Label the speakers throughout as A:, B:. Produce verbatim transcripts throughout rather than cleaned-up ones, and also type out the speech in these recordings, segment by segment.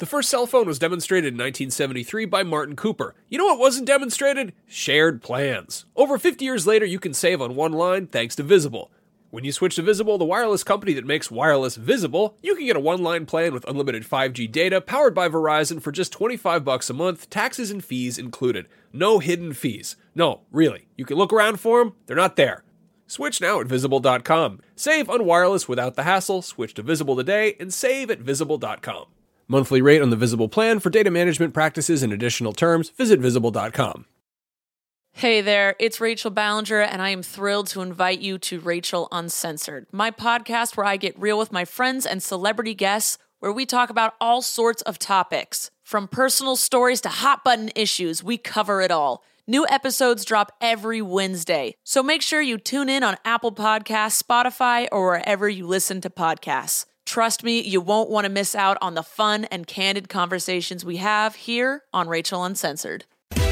A: The first cell phone was demonstrated in nineteen seventy-three by Martin Cooper. You know what wasn't demonstrated? Shared plans. Over fifty years later, you can save on one line thanks to Visible. When you switch to Visible, the wireless company that makes wireless visible, you can get a one-line plan with unlimited five G data powered by Verizon for just twenty-five bucks a month, taxes and fees included. No hidden fees. No, really. You can look around for them. They're not there. Switch now at visible dot com. Save on wireless without the hassle. Switch to Visible today and save at visible dot com. Monthly rate on the Visible plan. For data management practices and additional terms, visit visible dot com.
B: Hey there, it's Rachel Ballinger, and I am thrilled to invite you to Rachel Uncensored, my podcast where I get real with my friends and celebrity guests, where we talk about all sorts of topics. From personal stories to hot-button issues, we cover it all. New episodes drop every Wednesday, so make sure you tune in on Apple Podcasts, Spotify, or wherever you listen to podcasts. Trust me, you won't want to miss out on the fun and candid conversations we have here on Rachel Uncensored.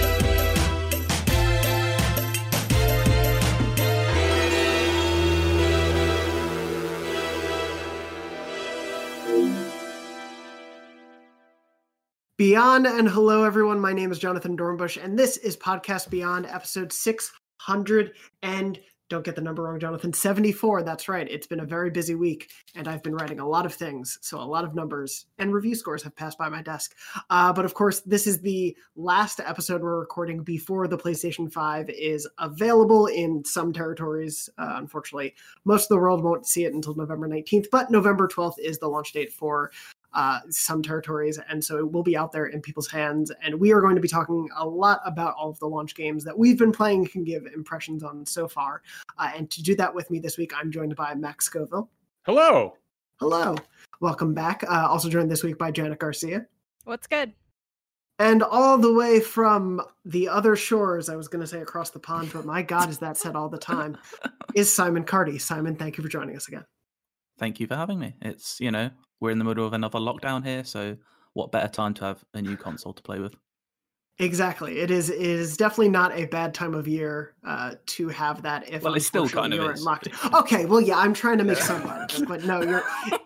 C: Beyond and hello everyone, my name is Jonathan Dornbush and this is Podcast Beyond episode six hundred and don't get the number wrong, Jonathan, seventy-four. That's right. It's been a very busy week and I've been writing a lot of things. So a lot of numbers and review scores have passed by my desk. Uh, but of course, this is the last episode we're recording before the PlayStation five is available in some territories. Uh, unfortunately, most of the world won't see it until November nineteenth, but November twelfth is the launch date for uh, some territories. And so it will be out there in people's hands. And we are going to be talking a lot about all of the launch games that we've been playing and can give impressions on so far. Uh, and to do that with me this week, I'm joined by Max Scoville.
A: Hello.
C: Hello. Welcome back. Uh, also joined this week by Janet Garcia.
D: What's good?
C: And all the way from the other shores, I was going to say across the pond, but my God, is that said all the time, is Simon Carty. Simon, thank you for joining us again.
E: Thank you for having me. It's, you know, we're in the middle of another lockdown here, so what better time to have a new console to play with?
C: Exactly. It is it is definitely not a bad time of year uh, to have that. If
E: well, it still kind of is.
C: Okay, well, yeah, I'm trying to make some argument, but no, you're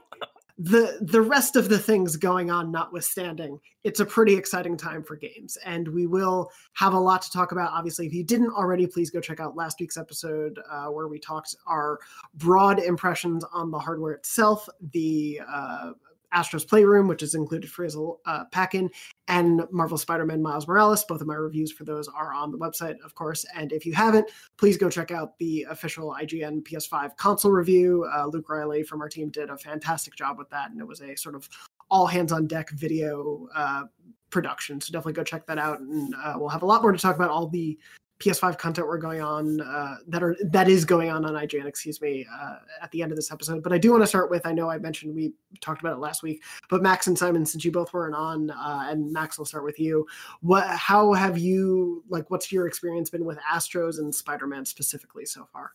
C: the the rest of the things going on notwithstanding, it's a pretty exciting time for games, and we will have a lot to talk about. Obviously, if you didn't already, please go check out last week's episode uh, where we talked our broad impressions on the hardware itself, the uh, Astro's Playroom, which is included free as a uh, pack-in, and Marvel Spider-Man Miles Morales. Both of my reviews for those are on the website, of course. And if you haven't, please go check out the official I G N P S five console review. Uh, Luke Riley from our team did a fantastic job with that, and it was a sort of all-hands-on-deck video uh, production. So definitely go check that out, and uh, we'll have a lot more to talk about all the P S five content we're going on uh, that are that is going on on I G N, excuse me, uh, at the end of this episode. But I do want to start with, I know I mentioned we talked about it last week, but Max and Simon, since you both weren't on, uh, and Max, will start with you. What, how have you, like, what's your experience been with Astros and Spider-Man specifically so far?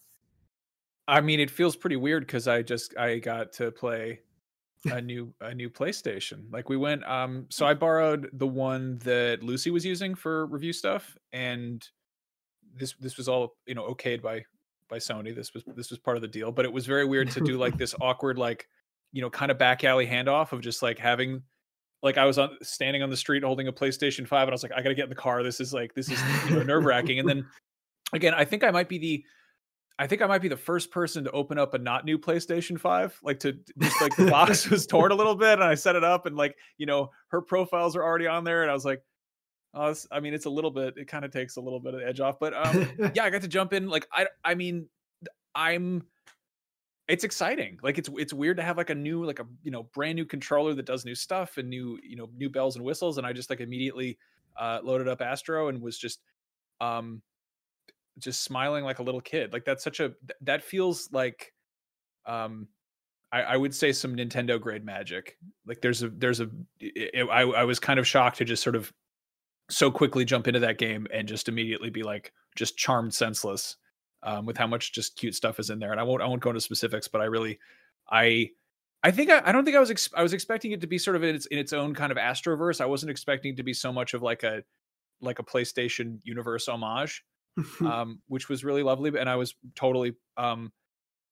F: I mean, it feels pretty weird because I just I got to play a new a new PlayStation. Like we went, um, so I borrowed the one that Lucy was using for review stuff, and this this was all, you know, okayed by by Sony. This was this was part of the deal, but it was very weird to do like this awkward, like, you know, kind of back alley handoff of just like having, like, I was on standing on the street holding a PlayStation five, and I was like, I gotta get in the car. This is like this is you know, nerve wracking. And then again, I think I might be the I think I might be the first person to open up a not new PlayStation five, like to just like the box was torn a little bit, and I set it up, and like, you know, her profiles are already on there, and I was like, oh, I mean, it's a little bit, it kind of takes a little bit of edge off, but um, yeah, I got to jump in. Like, I, I mean, I'm, it's exciting. Like, it's, it's weird to have like a new, like a, you know, brand new controller that does new stuff and new, you know, new bells and whistles. And I just like immediately uh, loaded up Astro and was just, um, just smiling like a little kid. Like, that's such a, that feels like, um, I, I would say some Nintendo grade magic. Like there's a, there's a, it, I, I was kind of shocked to just sort of so quickly jump into that game and just immediately be like just charmed senseless um, with how much just cute stuff is in there. And I won't I won't go into specifics, but I really I I think I, I don't think I was ex- I was expecting it to be sort of in its in its own kind of Astroverse. I wasn't expecting it to be so much of like a like a PlayStation universe homage, um, which was really lovely. And I was totally um,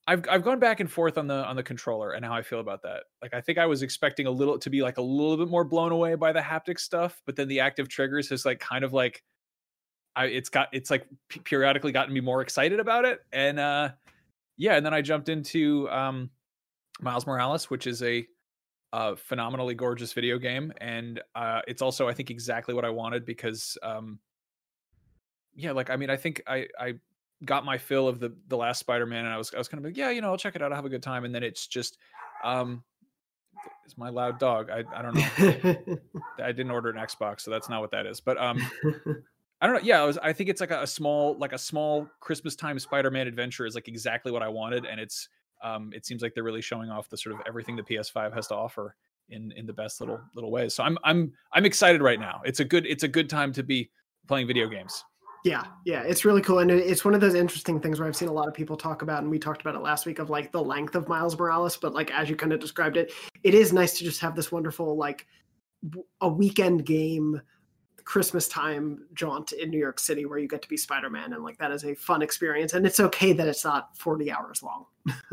F: I've I've gone back and forth on the on the controller and how I feel about that. Like I think I was expecting a little to be like a little bit more blown away by the haptic stuff, but then the active triggers has like kind of like I it's got it's like p- periodically gotten me more excited about it. And uh yeah, and then I jumped into um Miles Morales, which is a uh phenomenally gorgeous video game, and uh it's also I think exactly what I wanted because um yeah, like I mean I think I I got my fill of the the last Spider-Man, and I was I was kind of like, yeah, you know, I'll check it out, I'll have a good time. And then it's just um it's my loud dog. I I don't know. I didn't order an Xbox, so that's not what that is. But um I don't know. Yeah, I was I think it's like a, a small like a small Christmas time Spider-Man adventure is like exactly what I wanted, and it's um it seems like they're really showing off the sort of everything the P S five has to offer in in the best little little ways. So I'm I'm I'm excited right now. It's a good it's a good time to be playing video games.
C: Yeah, yeah, it's really cool. And it's one of those interesting things where I've seen a lot of people talk about, and we talked about it last week, of like the length of Miles Morales. But like, as you kind of described it, it is nice to just have this wonderful, like a weekend game, Christmas time jaunt in New York City where you get to be Spider-Man. And like, that is a fun experience. And it's okay that it's not forty hours long.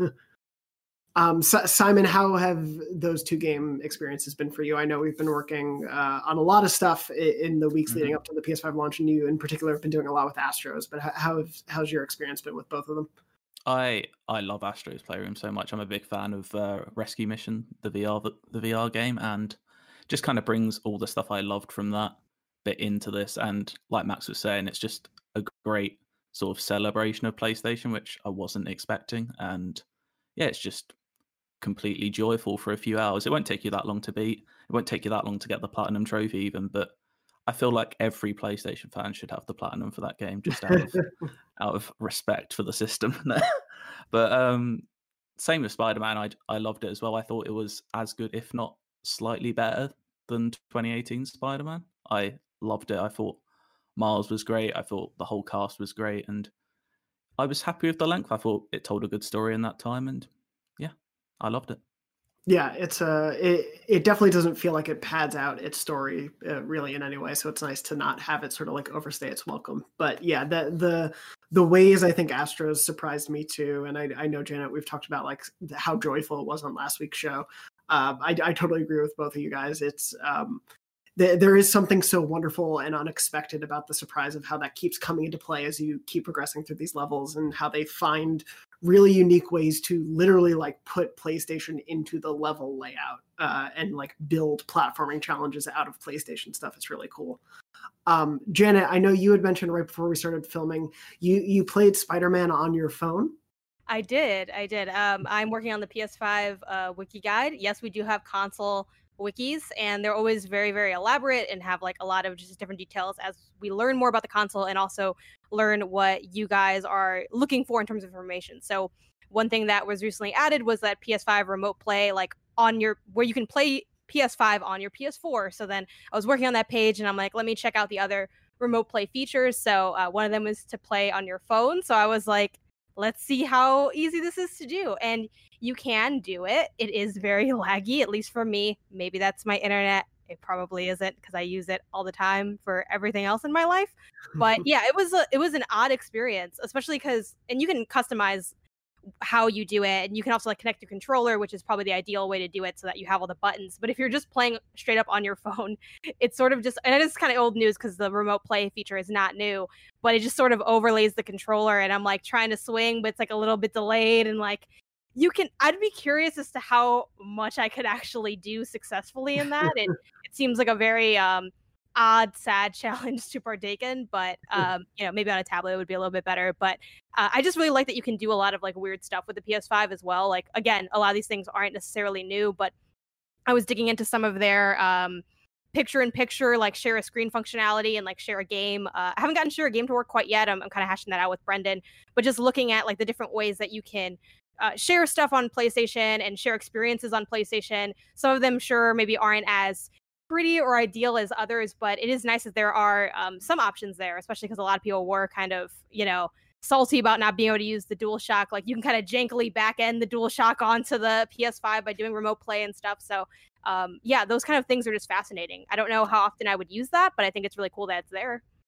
C: Um, so, Simon, how have those two game experiences been for you? I know we've been working uh, on a lot of stuff in, in the weeks mm-hmm. leading up to the P S five launch, and you in particular have been doing a lot with Astros, but how, how have, how's your experience been with both of them?
E: I I love Astros Playroom so much. I'm a big fan of uh, Rescue Mission, the V R the, the V R game, and just kind of brings all the stuff I loved from that bit into this. And like Max was saying, it's just a great sort of celebration of PlayStation, which I wasn't expecting. And yeah, it's just completely joyful for a few hours. It won't take you that long to beat. It won't take you that long to get the platinum trophy even, but I feel like every PlayStation fan should have the platinum for that game, just out of out of respect for the system. But um same with Spider-Man. I I loved it as well. I thought it was as good, if not slightly better, than twenty eighteen Spider-Man. I loved it. I thought Miles was great. I thought the whole cast was great, and I was happy with the length. I thought it told a good story in that time, and yeah, I loved it.
C: Yeah, it's uh, it, it definitely doesn't feel like it pads out its story uh, really in any way. So it's nice to not have it sort of like overstay its welcome. But yeah, the the the ways I think Astros surprised me too, and I I know Janet, we've talked about like how joyful it was on last week's show. Um, I I totally agree with both of you guys. It's um, th- there is something so wonderful and unexpected about the surprise of how that keeps coming into play as you keep progressing through these levels, and how they find really unique ways to literally like put PlayStation into the level layout uh, and like build platforming challenges out of PlayStation stuff. It's really cool. Um, Janet, I know you had mentioned right before we started filming, you you played Spider-Man on your phone.
D: I did. I did. Um, I'm working on the P S five uh, wiki guide. Yes, we do have console wikis, and they're always very, very elaborate and have like a lot of just different details as we learn more about the console and also learn what you guys are looking for in terms of information. So one thing that was recently added was that P S five remote play, like on your, where you can play P S five on your P S four. So then I was working on that page and I'm like, let me check out the other remote play features. So uh, one of them was to play on your phone. So I was like, let's see how easy this is to do. And you can do it. It is very laggy, at least for me. Maybe that's my internet. It probably isn't because I use it all the time for everything else in my life. But yeah, it was a, it was an odd experience, especially because, and you can customize how you do it, and you can also like connect your controller, which is probably the ideal way to do it so that you have all the buttons. But if you're just playing straight up on your phone, it's sort of just, and it is kind of old news because the remote play feature is not new, but it just sort of overlays the controller, and I'm like trying to swing, but it's like a little bit delayed, and like you can, I'd be curious as to how much I could actually do successfully in that. It it seems like a very um odd, sad challenge to partake in, but um, you know, maybe on a tablet it would be a little bit better. But uh, I just really like that you can do a lot of like weird stuff with the P S five as well. Like again, a lot of these things aren't necessarily new, but I was digging into some of their um, picture-in-picture, like share a screen functionality and like share a game. Uh, I haven't gotten share a game to work quite yet. I'm, I'm kind of hashing that out with Brendan, but just looking at like the different ways that you can uh, share stuff on PlayStation and share experiences on PlayStation. Some of them sure maybe aren't as pretty or ideal as others, but it is nice that there are um, some options there, especially because a lot of people were kind of, you know, salty about not being able to use the DualShock. Like you can kind of jankily back end the DualShock onto the P S five by doing remote play and stuff. So um, yeah, those kind of things are just fascinating. I don't know how often I would use that, but I think it's really cool that it's there.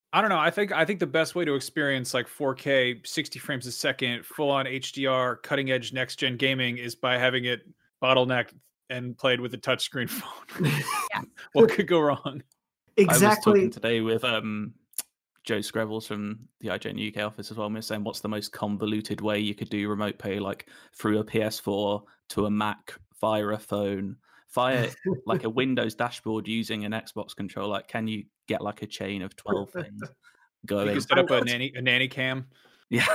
F: I don't know. I think I think the best way to experience like four K, sixty frames a second, full on H D R, cutting edge next gen gaming is by having it bottlenecked and played with a touchscreen phone.
D: Yeah.
F: What could go wrong?
C: Exactly.
E: I was talking today with um, Joe Screvels from the I G N U K office as well. And we were saying, what's the most convoluted way you could do remote play, like through a P S four to a Mac via a phone, via like a Windows dashboard using an Xbox controller? Like, can you get like a chain of twelve things going?
F: You can set up a nanny a nanny cam.
E: Yeah.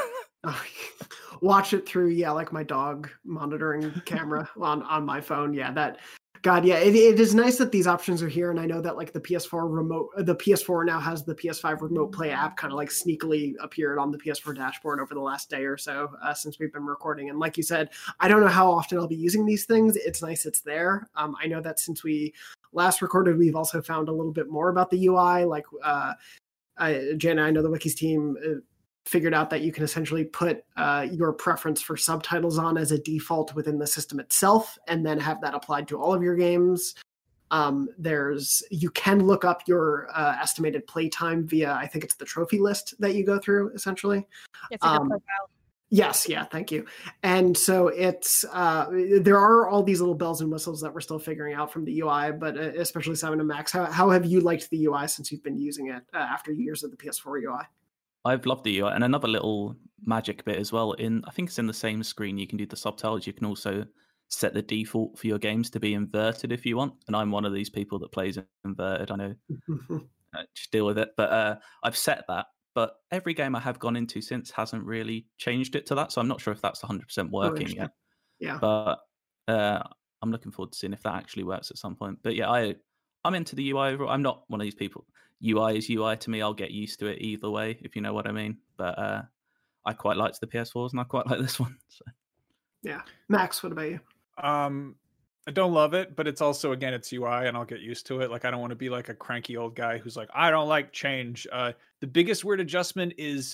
C: Watch it through, yeah, like my dog monitoring camera on, on my phone. Yeah, that, God, yeah, it, it is nice that these options are here. And I know that like the P S four remote, the P S four now has the P S five remote play app kind of like sneakily appeared on the P S four dashboard over the last day or so uh, since we've been recording. And like you said, I don't know how often I'll be using these things. It's nice it's there. Um, I know that since we last recorded, we've also found a little bit more about the U I. Like uh, I, Jana, I know the Wikis team uh, figured out that you can essentially put uh, your preference for subtitles on as a default within the system itself, and then have that applied to all of your games. Um, there's you can look up your uh, estimated playtime via, I think it's the trophy list that you go through essentially.
D: It's like
C: Um,
D: a profile.
C: Yes, yeah, thank you. And so it's uh, there are all these little bells and whistles that we're still figuring out from the U I, but uh, especially Simon and Max, how how have you liked the U I since you've been using it uh, after years of the P S four U I?
E: I've loved the U I. And another little magic bit as well, in I think it's in the same screen, you can do the subtitles. You can also set the default for your games to be inverted if you want. And I'm one of these people that plays inverted. I know, uh, just deal with it. But uh, I've set that. But every game I have gone into since hasn't really changed it to that. So I'm not sure if that's one hundred percent working
C: interesting.
E: yet.
C: Yeah.
E: But uh, I'm looking forward to seeing if that actually works at some point. But yeah, I, I'm into the U I overall. I'm not one of these people. U I is U I to me. I'll get used to it either way, if you know what I mean. But uh, I quite liked the P S fours, and I quite like this one. So.
C: Yeah. Max, what about you?
F: Um, I don't love it, but it's also, again, it's U I and I'll get used to it. Like, I don't want to be like a cranky old guy who's like, I don't like change. Uh, the biggest weird adjustment is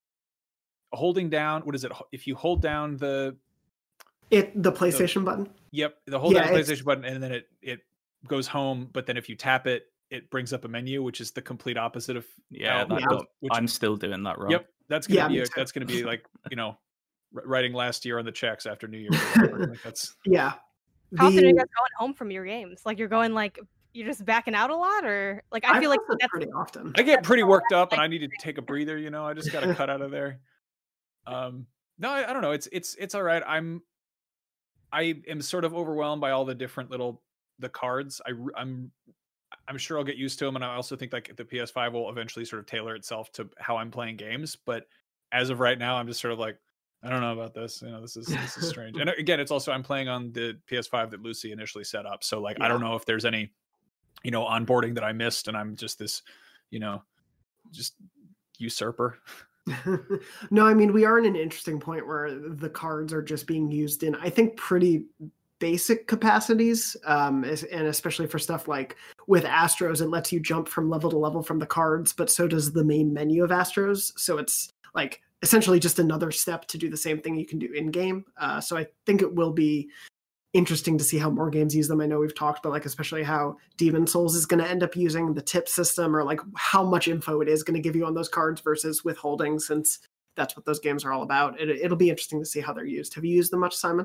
F: holding down. What is it? If you hold down the
C: It the PlayStation the, button?
F: Yep. The hold
C: yeah,
F: down the PlayStation button, and then it, it goes home. But then if you tap it, it brings up a menu, which is the complete opposite of
E: yeah. That
C: yeah.
E: does, which, I'm still doing that wrong.
F: Yep. That's gonna
C: yeah,
F: be a, that's gonna be like, you know, writing last year on the checks after New Year's. Like that's
C: yeah.
D: How often are you guys going home from your games? Like you're going like you're just backing out a lot, or like I, I feel like that's
C: pretty often.
F: I get pretty worked up, and I need to take a breather. You know, I just got to cut out of there. Um, no, I, I don't know. It's it's it's all right. I'm I am sort of overwhelmed by all the different little the cards. I I'm I'm sure I'll get used to them, and I also think like the P S five will eventually sort of tailor itself to how I'm playing games. But as of right now, I'm just sort of like, I don't know about this. You know, this is this is strange. And again, it's also I'm playing on the P S five that Lucy initially set up, so like yeah. I don't know if there's any, you know, onboarding that I missed, and I'm just this, you know, just usurper.
C: No, I mean we are in an interesting point where the cards are just being used in, I think, pretty basic capacities, um, and especially for stuff like with Astros, it lets you jump from level to level from the cards, but so does the main menu of Astros. So it's like essentially just another step to do the same thing you can do in game. Uh, so I think it will be interesting to see how more games use them. I know we've talked about like especially how Demon Souls is going to end up using the tip system, or like how much info it is going to give you on those cards versus withholding, since that's what those games are all about. It, it'll be interesting to see how they're used. Have you used them much, Simon?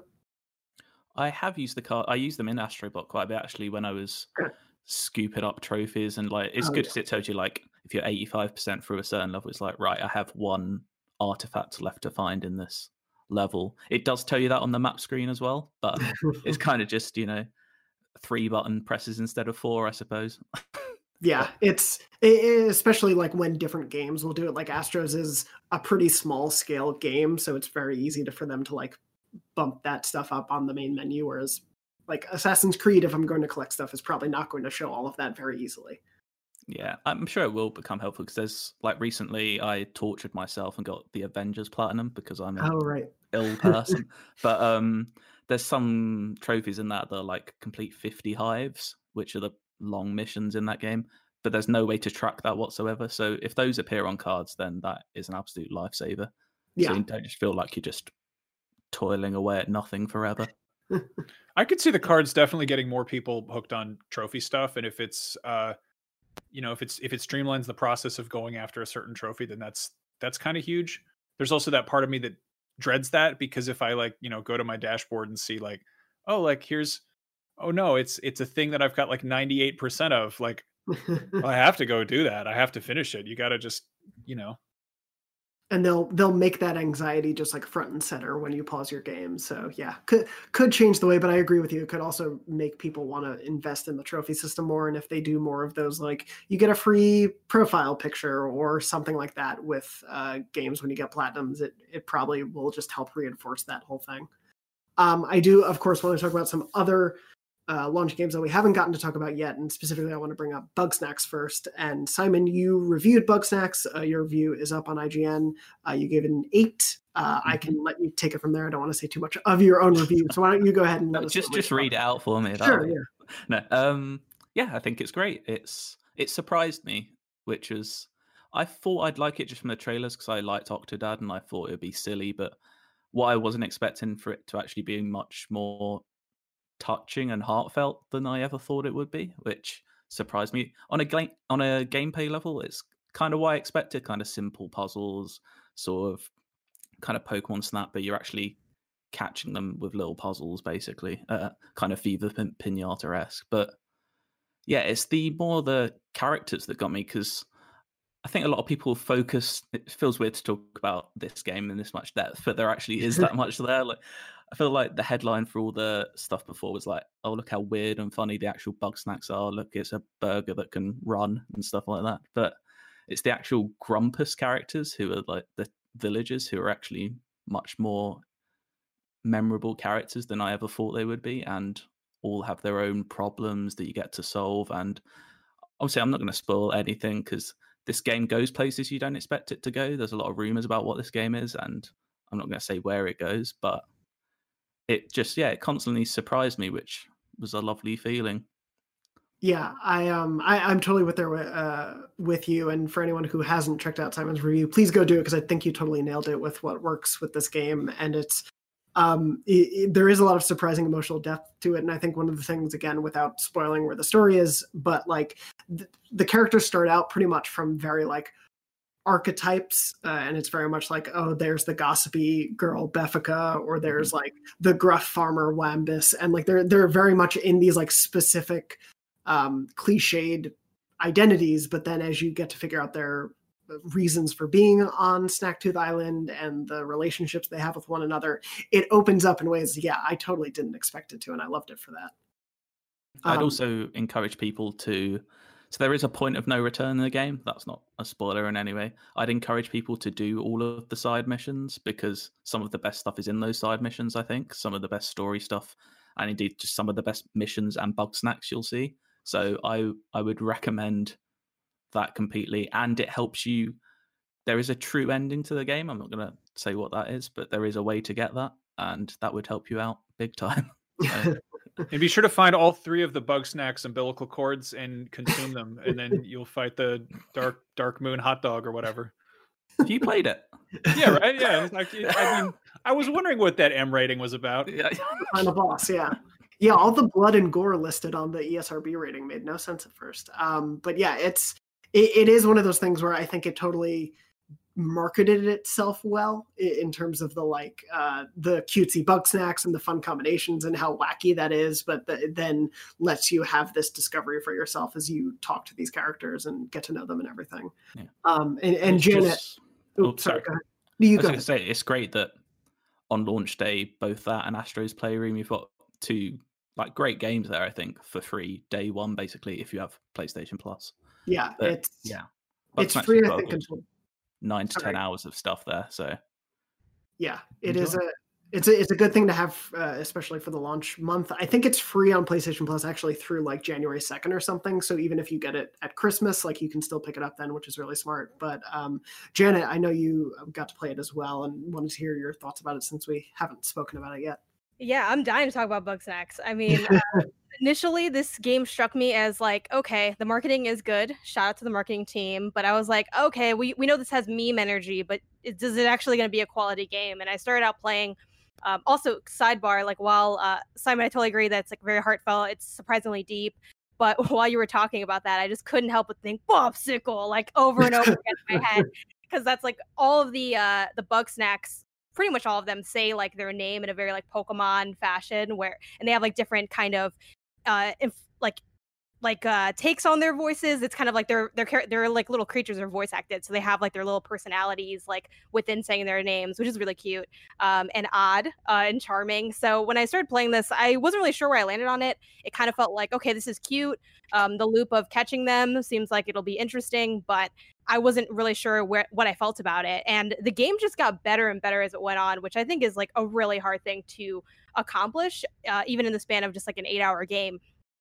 E: I have used the card. I used them in Astrobot quite a bit actually when I was scooping up trophies, and like it's oh, good because yeah. it tells you like if you're eighty-five percent through a certain level, it's like, right, I have one artifact left to find in this level. It does tell you that on the map screen as well, but it's kind of just, you know, three button presses instead of four, I suppose.
C: Yeah, it's it, especially like when different games will do it. Like Astros is a pretty small scale game, so it's very easy to for them to like bump that stuff up on the main menu, whereas like Assassin's Creed, if I'm going to collect stuff, is probably not going to show all of that very easily.
E: Yeah, I'm sure it will become helpful because there's like recently I tortured myself and got the Avengers Platinum because I'm a
C: oh, right.
E: ill person. But um, there's some trophies in that that are like complete fifty hives, which are the long missions in that game. But there's no way to track that whatsoever. So if those appear on cards, then that is an absolute lifesaver.
C: Yeah.
E: So you don't just feel like you're just toiling away at nothing forever.
F: I could see the cards definitely getting more people hooked on trophy stuff, and if it's uh you know, if it's if it streamlines the process of going after a certain trophy, then that's that's kind of huge. There's also that part of me that dreads that, because if I like, you know, go to my dashboard and see like, oh, like here's, oh no, it's it's a thing that I've got like ninety-eight percent of, like, well, I have to go do that. I have to finish it. You got to just, you know.
C: And they'll they'll make that anxiety just like front and center when you pause your game. So yeah, could could change the way, but I agree with you. It could also make people want to invest in the trophy system more. And if they do more of those, like you get a free profile picture or something like that with uh, games when you get platinums, it it probably will just help reinforce that whole thing. Um, I do, of course, want to talk about some other Uh, launch games that we haven't gotten to talk about yet, and specifically I want to bring up Bugsnax first. And Simon, you reviewed Bugsnax. Uh, your review is up on I G N. Uh, you gave it an eight. Uh, mm-hmm. I can let you take it from there. I don't want to say too much of your own review, so why don't you go ahead and let
E: no,
C: us
E: just just read it out for me.
C: Sure, yeah.
E: No, um, yeah, I think it's great. It's it surprised me, which was I thought I'd like it just from the trailers because I liked Octodad and I thought it would be silly, but what I wasn't expecting for it to actually be much more touching and heartfelt than I ever thought it would be, which surprised me. On a game on a gameplay level, it's kind of what I expected, kind of simple puzzles, sort of kind of Pokemon Snap, but you're actually catching them with little puzzles, basically, uh, kind of Fever Pin- Pinata-esque. But yeah, it's the more the characters that got me, because I think a lot of people focus. It feels weird to talk about this game in this much depth, but there actually is that much there. Like, I feel like the headline for all the stuff before was like, "Oh, look how weird and funny the actual Bugsnax are. Look, it's a burger that can run and stuff like that." But it's the actual Grumpus characters who are like the villagers who are actually much more memorable characters than I ever thought they would be, and all have their own problems that you get to solve. And obviously, I'm not going to spoil anything because this game goes places you don't expect it to go. There's a lot of rumors about what this game is, and I'm not going to say where it goes, but it just, yeah, it constantly surprised me, which was a lovely feeling.
C: Yeah, I um, I, I'm totally with there uh, with you. And for anyone who hasn't checked out Simon's review, please go do it because I think you totally nailed it with what works with this game. And it's um, it, it, there is a lot of surprising emotional depth to it. And I think one of the things, again, without spoiling where the story is, but like th- the characters start out pretty much from very like archetypes, uh, and it's very much like, oh, there's the gossipy girl Beffica, or there's mm-hmm. like the gruff farmer Wambus, and like they're they're very much in these like specific um cliched identities. But then as you get to figure out their reasons for being on Snacktooth Island and the relationships they have with one another, it opens up in ways, yeah, I totally didn't expect it to, and I loved it for that.
E: I'd
C: um,
E: also encourage people to, so there is a point of no return in the game. That's not a spoiler in any way. I'd encourage people to do all of the side missions because some of the best stuff is in those side missions, I think. Some of the best story stuff, and indeed just some of the best missions and Bugsnax you'll see. So I I would recommend that completely. And it helps you. There is a true ending to the game. I'm not going to say what that is, but there is a way to get that. And that would help you out big time. So,
F: and be sure to find all three of the Bugsnax umbilical cords and consume them, and then you'll fight the dark dark moon hot dog or whatever.
E: Have you played it?
F: Yeah, right. Yeah, like, I mean, I was wondering what that M rating was about.
E: Yeah,
C: find the boss. Yeah, yeah. All the blood and gore listed on the E S R B rating made no sense at first. Um, but yeah, it's it, it is one of those things where I think it totally marketed itself well in terms of the like uh the cutesy Bugsnax and the fun combinations and how wacky that is, but the, then lets you have this discovery for yourself as you talk to these characters and get to know them and everything.
E: Yeah.
C: um and, and
E: It's
C: Janet
E: just-
C: oops,
E: oops,
C: sorry,
E: sorry.
C: go ahead. You
E: I was
C: go
E: going to say, it's great that on launch day, both that and Astro's Playroom, you've got two like great games there, I think, for free day one, basically, if you have PlayStation Plus.
C: yeah
E: But,
C: it's
E: yeah.
C: it's
E: Bugsnax
C: free
E: has
C: I
E: got a
C: think
E: good
C: until
E: nine to
C: Sorry.
E: ten hours of stuff there. So
C: yeah it is a
E: Enjoy.
C: it's a it's a good thing to have, uh, especially for the launch month. I think it's free on PlayStation Plus actually through like January second or something, so even if you get it at Christmas, like you can still pick it up then, which is really smart. But um Janet, I know you got to play it as well and wanted to hear your thoughts about it since we haven't spoken about it yet.
D: Yeah, I'm dying to talk about Bugsnax. I mean, uh, initially this game struck me as like, okay, the marketing is good. Shout out to the marketing team. But I was like, okay, we, we know this has meme energy, but is, is it actually going to be a quality game? And I started out playing. Um, also, sidebar, like while uh, Simon, I totally agree that it's like very heartfelt. It's surprisingly deep. But while you were talking about that, I just couldn't help but think Bobsicle like over and over again in my head, because that's like all of the uh, the bug snacks. Pretty much all of them say like their name in a very like Pokemon fashion, where and they have like different kind of uh inf- like like uh takes on their voices. It's kind of like they're they're they're like little creatures are voice acted, so they have like their little personalities like within saying their names, which is really cute um and odd uh and charming. So when I started playing this, I wasn't really sure where I landed on it. It kind of felt like, okay, this is cute. Um the loop of catching them seems like it'll be interesting, but I wasn't really sure where what I felt about it. And the game just got better and better as it went on, which I think is like a really hard thing to accomplish, uh, even in the span of just like an eight hour game.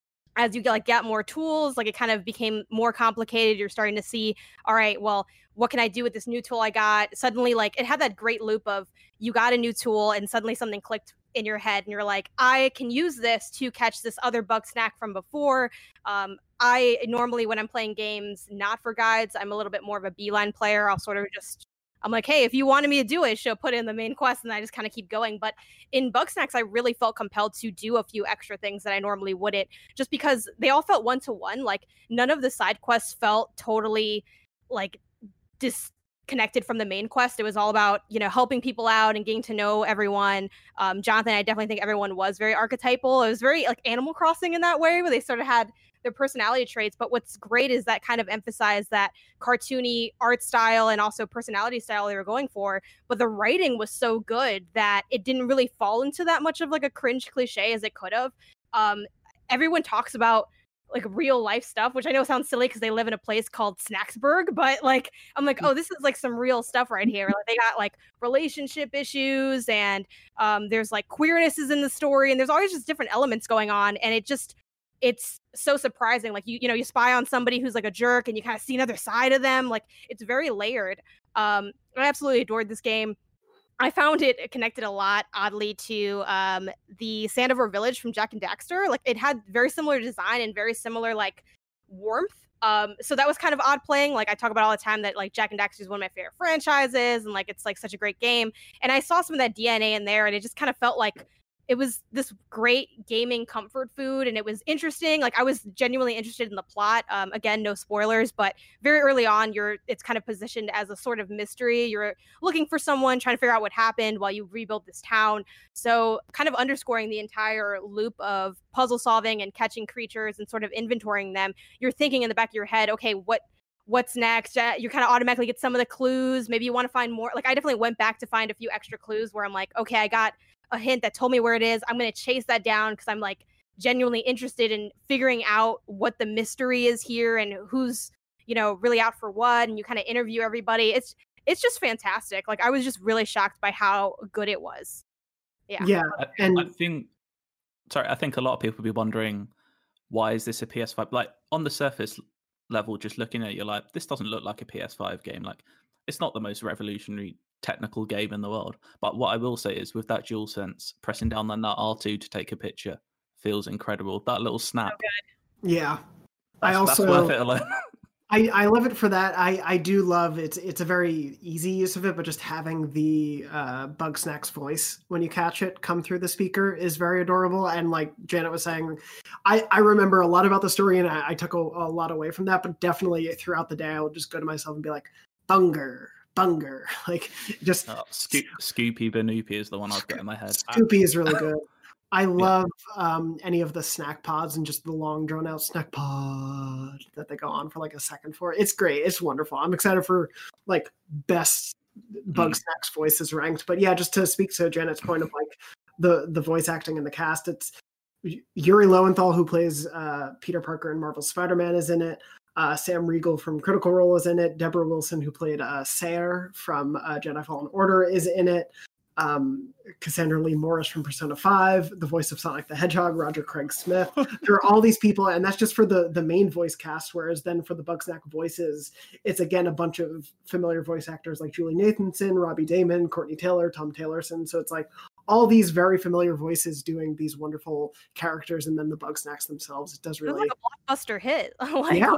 D: As you get like get more tools, like it kind of became more complicated. You're starting to see, all right, well, what can I do with this new tool I got? Suddenly, like it had that great loop of you got a new tool and suddenly something clicked in your head and you're like, I can use this to catch this other bug snack from before. Um, I normally, when I'm playing games not for guides, I'm a little bit more of a beeline player. I'll sort of just, I'm like, hey, if you wanted me to do it, she'll put it in the main quest, and I just kind of keep going. But in bug snacks, I really felt compelled to do a few extra things that I normally wouldn't, just because they all felt one to one. Like none of the side quests felt totally like disconnected from the main quest. It was all about, you know, helping people out and getting to know everyone. Um, Jonathan, I definitely think everyone was very archetypal. It was very like Animal Crossing in that way, where they sort of had their personality traits. But what's great is that kind of emphasized that cartoony art style and also personality style they were going for. But the writing was so good that it didn't really fall into that much of like a cringe cliche as it could have. Um, everyone talks about like real life stuff, which I know sounds silly because they live in a place called Snacksburg, but like I'm like, oh, this is like some real stuff right here. Like they got like relationship issues, and um, there's like queerness is in the story, and there's always just different elements going on, and it just it's so surprising. Like you, you know, you spy on somebody who's like a jerk, and you kind of see another side of them. Like it's very layered. Um, I absolutely adored this game. I found it connected a lot, oddly, to um, the Sandover Village from Jak and Daxter. Like it had very similar design and very similar like warmth. Um, so that was kind of odd playing. Like I talk about all the time that like Jak and Daxter is one of my favorite franchises, and like it's like such a great game. And I saw some of that D N A in there, and it just kind of felt like it was this great gaming comfort food, and it was interesting. Like I was genuinely interested in the plot. Um, again, no spoilers, but very early on, you're it's kind of positioned as a sort of mystery. You're looking for someone, trying to figure out what happened while you rebuild this town. So kind of underscoring the entire loop of puzzle solving and catching creatures and sort of inventorying them. You're thinking in the back of your head, okay, what what's next? Uh, you kind of automatically get some of the clues. Maybe you want to find more. Like I definitely went back to find a few extra clues where I'm like, okay, I got a hint that told me where it is. I'm going to chase that down because I'm like genuinely interested in figuring out what the mystery is here and who's, you know, really out for what. And you kind of interview everybody. It's, it's just fantastic. Like I was just really shocked by how good it was. Yeah.
C: Yeah.
E: I,
C: And
E: I think, sorry, I think a lot of people will be wondering, why is this a P S five? Like on the surface level, just looking at it, you're like, this doesn't look like a P S five game. Like it's not the most revolutionary technical game in the world, but what I will say is with that DualSense, pressing down on that R two to take a picture feels incredible. That little snap,
D: So
C: yeah, I
E: that's,
C: also
E: that's worth it alone.
C: I, I love it for that. I, I do love it. It's a very easy use of it, but just having the uh, Bug Snacks voice when you catch it come through the speaker is very adorable. And like Janet was saying, I, I remember a lot about the story, and I, I took a, a lot away from that, but definitely throughout the day, I would just go to myself and be like, Bunger. Bunger, like just
E: Oh, Sco- Scoopy Banoopy is the one I've got in my head.
C: Scoopy is really good. I love um, any of the snack pods and just the long drawn out snack pod that they go on for like a second for. It's great. It's wonderful. I'm excited for like best Bug
E: Mm.
C: Snacks voices ranked. But yeah, just to speak to Janet's point of like the the voice acting in the cast, it's Yuri Lowenthal, who plays uh, Peter Parker in Marvel's Spider-Man, is in it. Uh, Sam Riegel from Critical Role is in it. Deborah Wilson, who played uh, Sayre from uh, Jedi Fallen Order, is in it. Um, Cassandra Lee Morris from Persona five, the voice of Sonic the Hedgehog, Roger Craig Smith. There are all these people, and that's just for the, the main voice cast, whereas then for the Bugsnack voices, it's again a bunch of familiar voice actors like Julie Nathanson, Robbie Damon, Courtney Taylor, Tom Taylorson. So it's like all these very familiar voices doing these wonderful characters, and then the Bugsnacks themselves. It does
D: it was
C: really...
D: like a blockbuster hit. Like,
C: Yeah.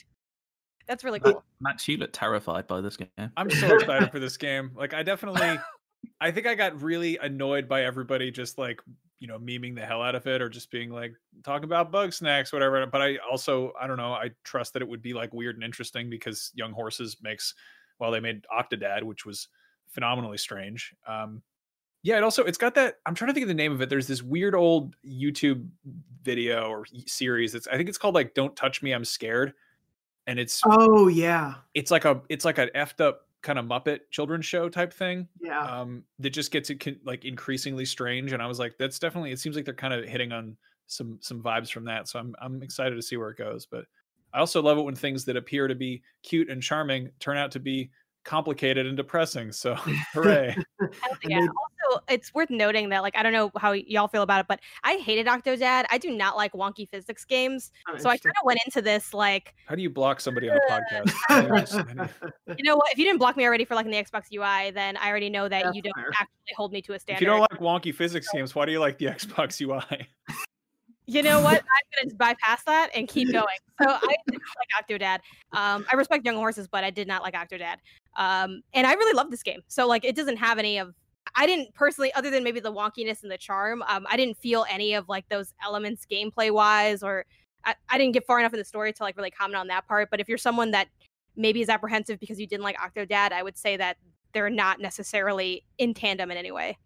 D: that's really cool.
E: Max, you look terrified by this game.
F: I'm so excited for this game. Like I definitely I think I got really annoyed by everybody just like you know, memeing the hell out of it or just being like, talk about bug snacks, whatever. But I also, I don't know, I trust that it would be like weird and interesting because Young Horses makes, well, they made Octodad, which was phenomenally strange. Um, yeah, it also, it's got that, I'm trying to think of the name of it. There's this weird old YouTube video or series that's, I think it's called like, Don't Touch Me, I'm Scared. And it's,
C: oh yeah,
F: it's like a, it's like an effed up kind of Muppet children's show type thing.
C: Yeah.
F: Um, that just gets it like increasingly strange. And I was like, that's definitely, it seems like they're kind of hitting on some, some vibes from that. So I'm, I'm excited to see where it goes. But I also love it when things that appear to be cute and charming turn out to be complicated and depressing. So hooray.
D: Yeah. Also, it's worth noting that, like, I don't know how y'all feel about it, but I hated Octodad. I do not like wonky physics games.
C: Oh,
D: so I kind of went into this like,
F: how do you block somebody on a podcast?
D: you know what? If you didn't block me already for like the Xbox U I, then I already know that
C: That's
D: you don't
C: fair.
D: actually hold me to a standard.
F: If you don't like wonky physics games, why do you like the Xbox U I?
D: You know what? I'm gonna bypass that and keep going. So I did not like Octodad. Um, I respect Young Horses, but I did not like Octodad. Um, and I really love this game. So like, it doesn't have any of. I didn't personally, other than maybe the wonkiness and the charm. Um, I didn't feel any of like those elements gameplay wise, or I, I didn't get far enough in the story to like really comment on that part. But if you're someone that maybe is apprehensive because you didn't like Octodad, I would say that they're not necessarily in tandem in any way.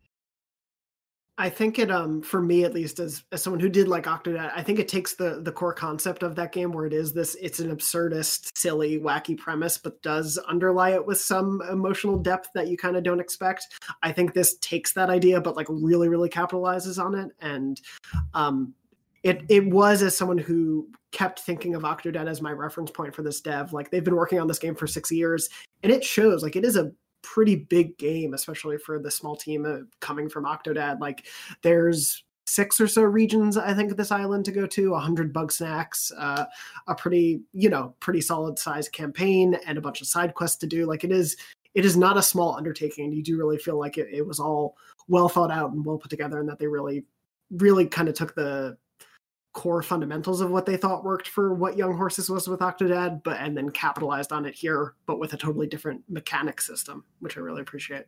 C: I think it, um, for me at least, as as someone who did like Octodad, I think it takes the the core concept of that game, where it is this, it's an absurdist, silly, wacky premise, but does underlie it with some emotional depth that you kind of don't expect. I think this takes that idea, but like really, really capitalizes on it. And um, it it was, as someone who kept thinking of Octodad as my reference point for this dev, like they've been working on this game for six years, and it shows. Like, it is a pretty big game, especially for the small team uh, coming from Octodad. Like, there's six or so regions, I think, of this island to go to, a hundred bug snacks, uh, a pretty, you know, pretty solid sized campaign, and a bunch of side quests to do. Like, it is, it is not a small undertaking. You do really feel like it, it was all well thought out and well put together, and that they really, really kind of took the core fundamentals of what they thought worked for what Young Horses was with Octodad, but and then capitalized on it here, but with a totally different mechanic system, which I really appreciate.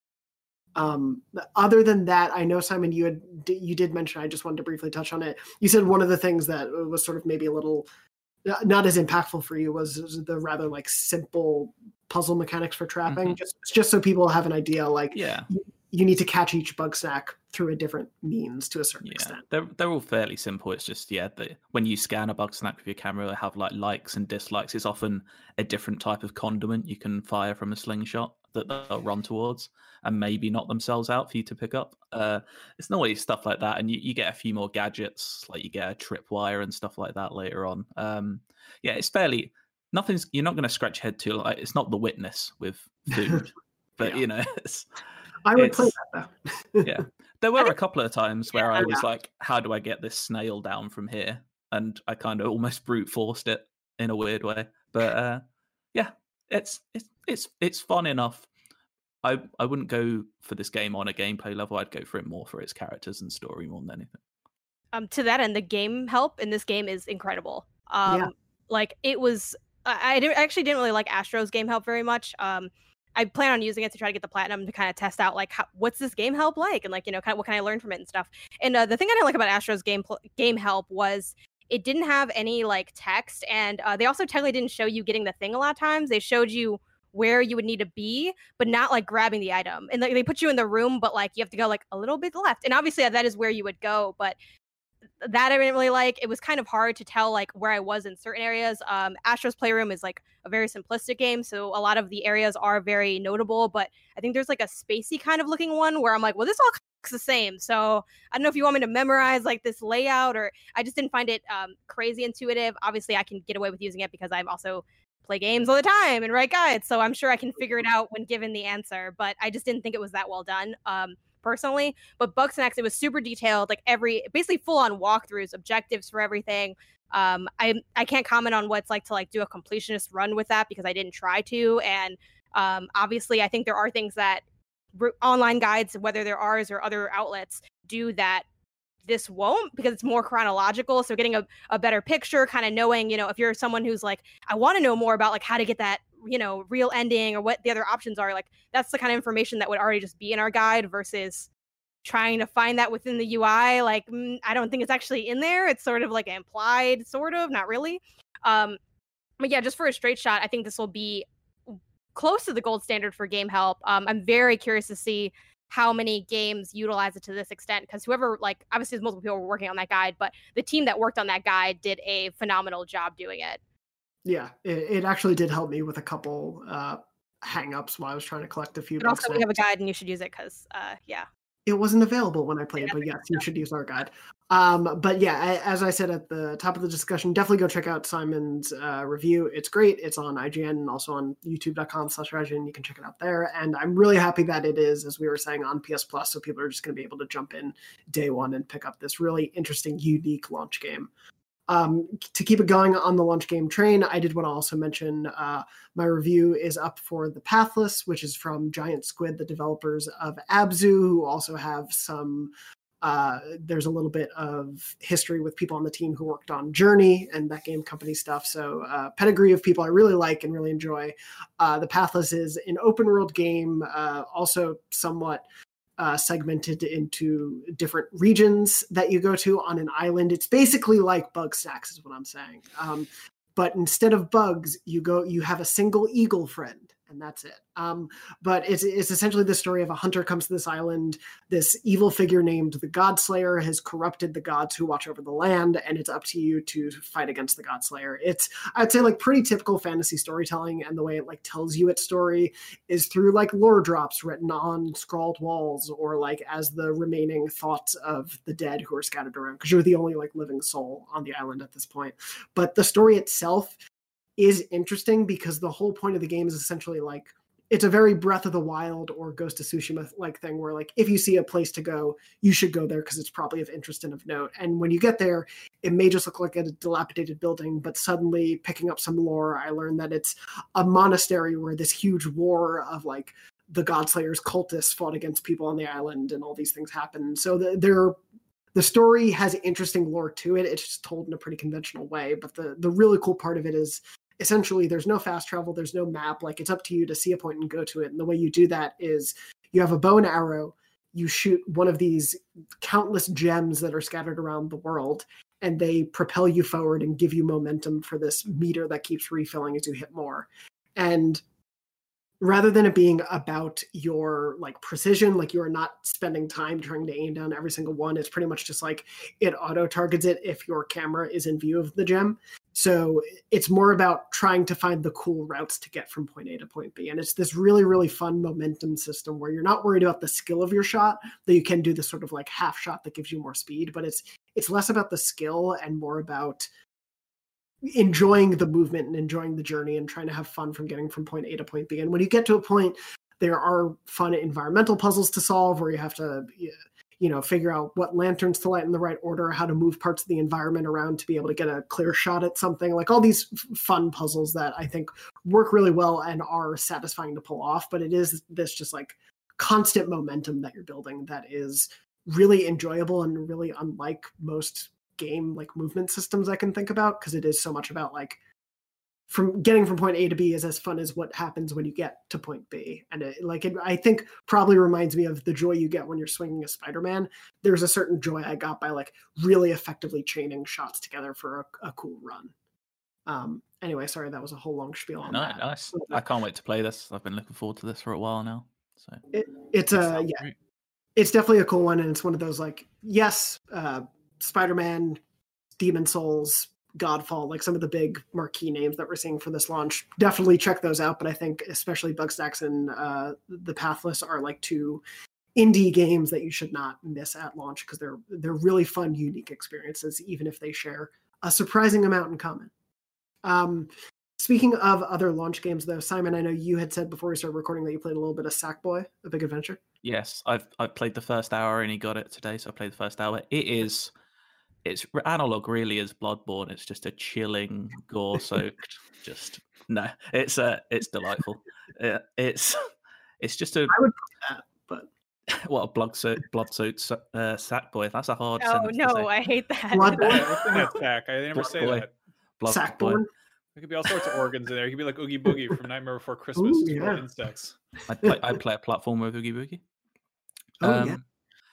C: Um, other than that, I know, Simon, you had you did mention, I just wanted to briefly touch on it. You said one of the things that was sort of maybe a little not as impactful for you was the rather like simple puzzle mechanics for trapping. Mm-hmm. Just just so people have an idea, like
E: yeah.
C: you, you need to catch each bug snack through a different means to a certain
E: yeah,
C: extent.
E: They're they're all fairly simple. It's just yeah, the, when you scan a bug snack with your camera, they have like likes and dislikes. It's often a different type of condiment you can fire from a slingshot that they'll run towards and maybe knock themselves out for you to pick up. Uh, it's not always stuff like that, and you, you get a few more gadgets, like you get a tripwire and stuff like that later on. Um, yeah, it's fairly nothing's. You're not going to scratch your head too. Like, it's not The Witness with food, but
C: Yeah.
E: you know. It's,
C: I would
E: it's,
C: play that though.
E: yeah, there were a couple of times where I
C: Yeah.
E: was like, "How do I get this snail down from here?" And I kind of almost brute forced it in a weird way. But uh, yeah, it's it's it's it's fun enough. I I wouldn't go for this game on a gameplay level. I'd go for it more for its characters and story more than anything.
D: Um, to that end, the game help in this game is incredible. Um,
C: Yeah.
D: like it was, I, I didn't, actually didn't really like Astro's game help very much. Um, I plan on using it to try to get the platinum to kind of test out like how, what's this game help like, and like, you know, kind of what can I learn from it and stuff. And uh, the thing I didn't like about Astro's game pl- game help was it didn't have any like text, and uh, they also technically didn't show you getting the thing a lot of times. They showed you where you would need to be, but not like grabbing the item. And like, they put you in the room, but like you have to go like a little bit left. And obviously that is where you would go, but that I didn't really like. It was kind of hard to tell like where I was in certain areas. Um, Astro's Playroom is like a very simplistic game, so a lot of the areas are very notable, but I think there's like a spacey kind of looking one where I'm like, well, this all looks the same. So I don't know if you want me to memorize like this layout, or I just didn't find it um, crazy intuitive. Obviously I can get away with using it because I'm also play games all the time and write guides, so I'm sure I can figure it out when given the answer, but I just didn't think it was that well done. Um, personally, but Bugsnax, it was super detailed, like every basically full on walkthroughs, objectives for everything. Um, I I can't comment on what it's like to like do a completionist run with that because I didn't try to, and um, obviously I think there are things that r- online guides, whether they're ours or other outlets, do that this won't, because it's more chronological. So getting a, a better picture, kind of knowing, you know, if you're someone who's like, I want to know more about like how to get that, you know, real ending or what the other options are, like that's the kind of information that would already just be in our guide versus trying to find that within the U I. Like, mm, I don't think it's actually in there. It's sort of like implied, sort of, not really. Um, but yeah, just for a straight shot, I think this will be close to the gold standard for game help. Um, I'm very curious to see how many games utilize it to this extent, because whoever, like, obviously there's multiple people working on that guide, but the team that worked on that guide did a phenomenal job doing it.
C: Yeah, it, it actually did help me with a couple uh, hang-ups while I was trying to collect a few.
D: But also, we have a guide, and you should use it because, uh, yeah.
C: It wasn't available when I played, but yes, you should use our guide. Um, but yeah, I, as I said at the top of the discussion, definitely go check out Simon's uh, review. It's great. It's on I G N and also on youtube.com slash I G N. You can check it out there. And I'm really happy that it is, as we were saying, on P S Plus, so people are just going to be able to jump in day one and pick up this really interesting, unique launch game. Um, to keep it going on the launch game train, I did want to also mention uh, my review is up for The Pathless, which is from Giant Squid, the developers of Abzu, who also have some, uh, there's a little bit of history with people on the team who worked on Journey and that game company stuff. So uh, pedigree of people I really like and really enjoy. Uh, The Pathless is an open world game, uh, also somewhat Uh, segmented into different regions that you go to on an island. It's basically like Bugsnax is what I'm saying. Um, but instead of bugs, you go, you have a single eagle friend, and that's it. Um, but it's, it's essentially the story of a hunter comes to this island. This evil figure named the Godslayer has corrupted the gods who watch over the land, and it's up to you to fight against the Godslayer. It's, I'd say, like pretty typical fantasy storytelling, and the way it like tells you its story is through like lore drops written on scrawled walls, or like as the remaining thoughts of the dead who are scattered around, because you're the only like living soul on the island at this point. But the story itself is interesting because the whole point of the game is essentially like, it's a very Breath of the Wild or Ghost of Tsushima like thing where like, if you see a place to go, you should go there because it's probably of interest and of note. And when you get there, it may just look like a dilapidated building, but suddenly picking up some lore, I learned that it's a monastery where this huge war of like the Godslayer's cultists fought against people on the island and all these things happen. So the, they're, the story has interesting lore to it. It's just told in a pretty conventional way. But the, the really cool part of it is essentially there's no fast travel. There's no map. Like it's up to you to see a point and go to it. And the way you do that is you have a bow and arrow. You shoot one of these countless gems that are scattered around the world, and they propel you forward and give you momentum for this meter that keeps refilling as you hit more. And rather than it being about your like precision, like you are not spending time trying to aim down every single one, it's pretty much just like it auto targets it if your camera is in view of the gem. So it's more about trying to find the cool routes to get from point A to point B. And it's this really, really fun momentum system where you're not worried about the skill of your shot, though you can do this sort of like half shot that gives you more speed, but it's it's less about the skill and more about enjoying the movement and enjoying the journey and trying to have fun from getting from point A to point B. And when you get to a point, there are fun environmental puzzles to solve where you have to, you know, figure out what lanterns to light in the right order, how to move parts of the environment around to be able to get a clear shot at something, like all these f- fun puzzles that I think work really well and are satisfying to pull off. But it is this just like constant momentum that you're building that is really enjoyable and really unlike most game like movement systems I can think about, because it is so much about like from getting from point A to B is as fun as what happens when you get to point B. And it, like it, I think probably reminds me of the joy you get when you're swinging a Spider-Man. There's a certain joy I got by like really effectively chaining shots together for a, a cool run. Um, anyway, sorry, that was a whole long spiel on
E: no,
C: that.
E: Nice. I can't wait to play this. I've been looking forward to this for a while now. So
C: it, it's a yeah, great. It's definitely a cool one, and it's one of those like yes, uh, Spider-Man, Demon Souls, Godfall, like some of the big marquee names that we're seeing for this launch. Definitely check those out, but I think especially Bugsnax and uh, The Pathless are like two indie games that you should not miss at launch because they're they're really fun, unique experiences, even if they share a surprising amount in common. Um, speaking of other launch games, though, Simon, I know you had said before we started recording that you played a little bit of Sackboy: A Big Adventure.
E: Yes, I've I've played the first hour and he got it today, so I played the first hour. It is. It's analog, really, as Bloodborne. It's just a chilling, gore-soaked. just no, it's uh, it's delightful. It, it's it's just a.
C: I would play that, but
E: what a blood-soaked, blood-soaked uh, Sackboy. That's a hard.
D: Oh
E: sentence
D: no,
E: to say.
D: I hate that.
C: Bloodborne.
F: That's sack. I never
E: Blood
F: say
E: boy.
F: that.
E: Blood
C: Sackborn.
F: There could be all sorts of organs in there. It could be like Oogie Boogie from Nightmare Before Christmas.
C: Ooh,
F: It's full of
C: yeah.
F: insects.
E: I play, I play a platform with Oogie Boogie.
C: Oh
E: Um,
C: yeah.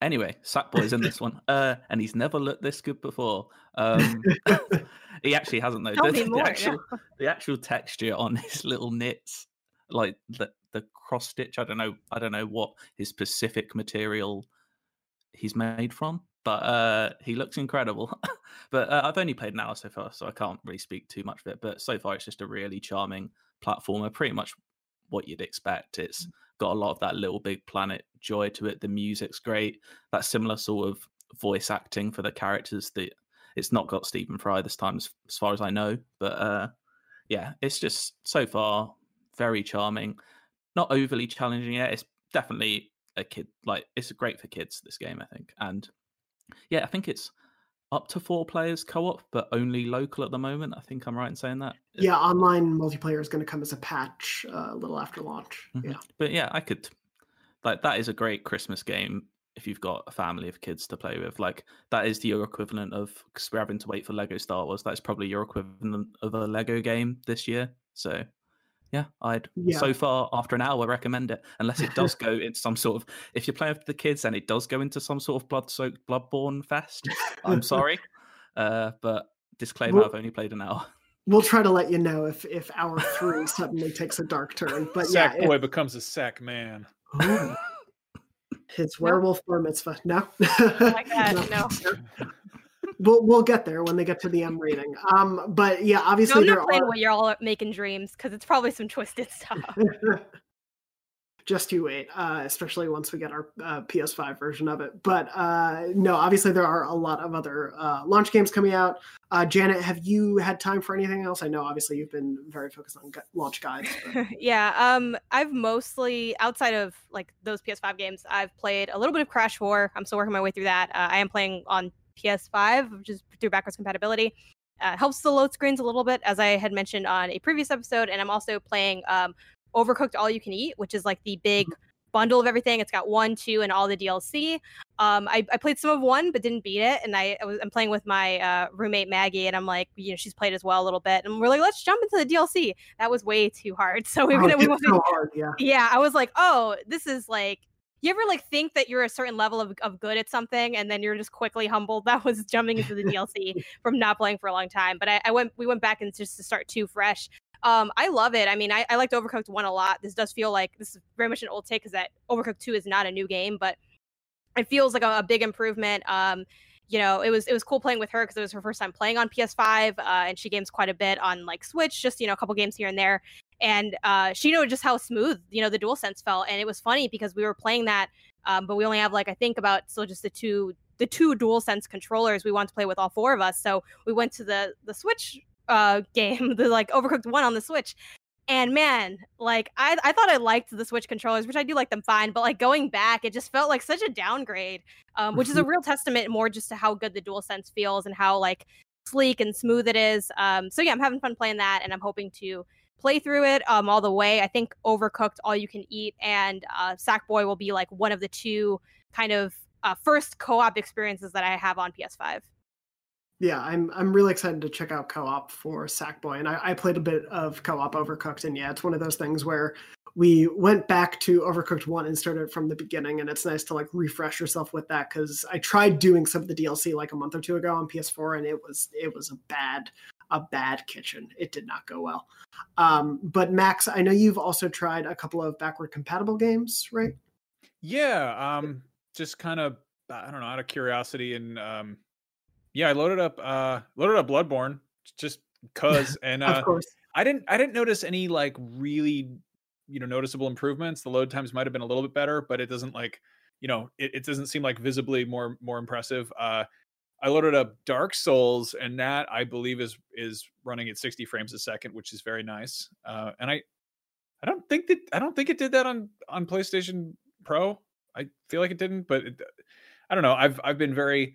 E: Anyway, Sackboy's in this one, uh, and he's never looked this good before. Um, he actually hasn't though.
D: Tell
E: The,
D: me
E: the
D: more,
E: actual, the actual texture on his little knits, like the the cross stitch. I don't know. I don't know what his specific material he's made from, but uh, he looks incredible. But uh, I've only played an hour so far, so I can't really speak too much of it. But so far, it's just a really charming platformer, pretty much what you'd expect. It's got a lot of that Little Big Planet joy to it. The music's great. That similar sort of voice acting for the characters. That it's not got Stephen Fry this time, as, as far as I know. But uh, yeah, it's just so far very charming. Not overly challenging yet. It's definitely a kid. Like it's great for kids. This game, I think. And yeah, I think it's up to four players co-op, but only local at the moment. I think I'm right in saying that.
C: Yeah, online multiplayer is going to come as a patch uh, a little after launch.
E: Mm-hmm.
C: Yeah,
E: but yeah, I could like that is a great Christmas game if you've got a family of kids to play with. Like that is your equivalent of, because we're having to wait for Lego Star Wars. That's probably your equivalent of a Lego game this year. So yeah, I'd
C: Yeah.
E: so far after an hour recommend it, unless it does go into some sort of, if you're playing with the kids and it does go into some sort of blood-soaked Bloodborne fest. I'm sorry, uh, but disclaimer:
C: Well-
E: I've only played an hour.
C: we'll try to let you know if if hour three suddenly takes a dark turn. But yeah,
F: Sack boy becomes a sack man.
C: it- Ooh. His werewolf bar mitzvah. No,
D: Oh my God, no.
C: We'll we'll get there when they get to the M rating. Um, but yeah,
D: No,
C: obviously
D: I'm
C: there
D: not playing
C: are
D: what you're all making dreams because it's probably some twisted stuff.
C: just you wait, uh, especially once we get our uh, P S five version of it. But uh, no, obviously there are a lot of other uh, launch games coming out. Uh, Janet, have you had time for anything else? I know obviously you've been very focused on gu- launch guides. But...
D: yeah, um, I've mostly outside of like those P S five games, I've played a little bit of Crash four. I'm still working my way through that. Uh, I am playing on P S five, which is through backwards compatibility. Uh, helps the load screens a little bit, as I had mentioned on a previous episode. And I'm also playing um, Overcooked All You Can Eat, which is like the big bundle of everything. It's got one, two, and all the D L C. Um, I, I played some of one, but didn't beat it. And I, I was I'm playing with my uh, roommate Maggie, and I'm like, you know, she's played as well a little bit, and we're like, let's jump into the D L C. That was way too hard. So we
C: Oh,
D: were gonna, we
C: it's
D: went,
C: so hard, yeah.
D: yeah. I was like, oh, this is like. You ever like think that you're a certain level of, of good at something and then you're just quickly humbled? That was jumping into the D L C from not playing for a long time. But I, I went we went back and just to start two fresh. Um, I love it. I mean, I, I liked Overcooked one a lot. This does feel like this is very much an old take because that Overcooked two is not a new game, but it feels like a, a big improvement. Um, you know, it was it was cool playing with her because it was her first time playing on P S five, uh, and she games quite a bit on like Switch, just you know a couple games here and there. And uh, she knew just how smooth you know the DualSense felt, and it was funny because we were playing that, um, but we only have like I think about still just the two the two DualSense controllers. We wanted to play with all four of us, so we went to the the Switch uh, game, the like Overcooked one on the Switch. And man, like I, I thought I liked the Switch controllers, which I do like them fine, but like going back, it just felt like such a downgrade, um, which is a real testament more just to how good the DualSense feels and how like sleek and smooth it is. Um, so yeah, I'm having fun playing that, and I'm hoping to play through it um, all the way. I think Overcooked All You Can Eat and uh, Sackboy will be like one of the two kind of uh, first co-op experiences that I have on P S five.
C: Yeah, I'm I'm really excited to check out co-op for Sackboy, and I, I played a bit of co-op Overcooked, and yeah, it's one of those things where we went back to Overcooked one and started from the beginning, and it's nice to like refresh yourself with that because I tried doing some of the D L C like a month or two ago on P S four, and it was it was a bad a bad kitchen. It did not go well. Um, but Max, I know you've also tried a couple of backward compatible games, right?
F: Yeah, um, just kind of I don't know, out of curiosity, and um, yeah, I loaded up uh, loaded up Bloodborne just cause, and uh,
C: Of course.
F: I didn't I didn't notice any like really you know noticeable improvements. The load times might have been a little bit better, but it doesn't like you know it, it doesn't seem like visibly more more impressive. Uh, I loaded up Dark Souls, and that I believe is is running at sixty frames a second, which is very nice. Uh, and I I don't think that I don't think it did that on on PlayStation Pro. I feel like it didn't, but it, I don't know. I've I've been very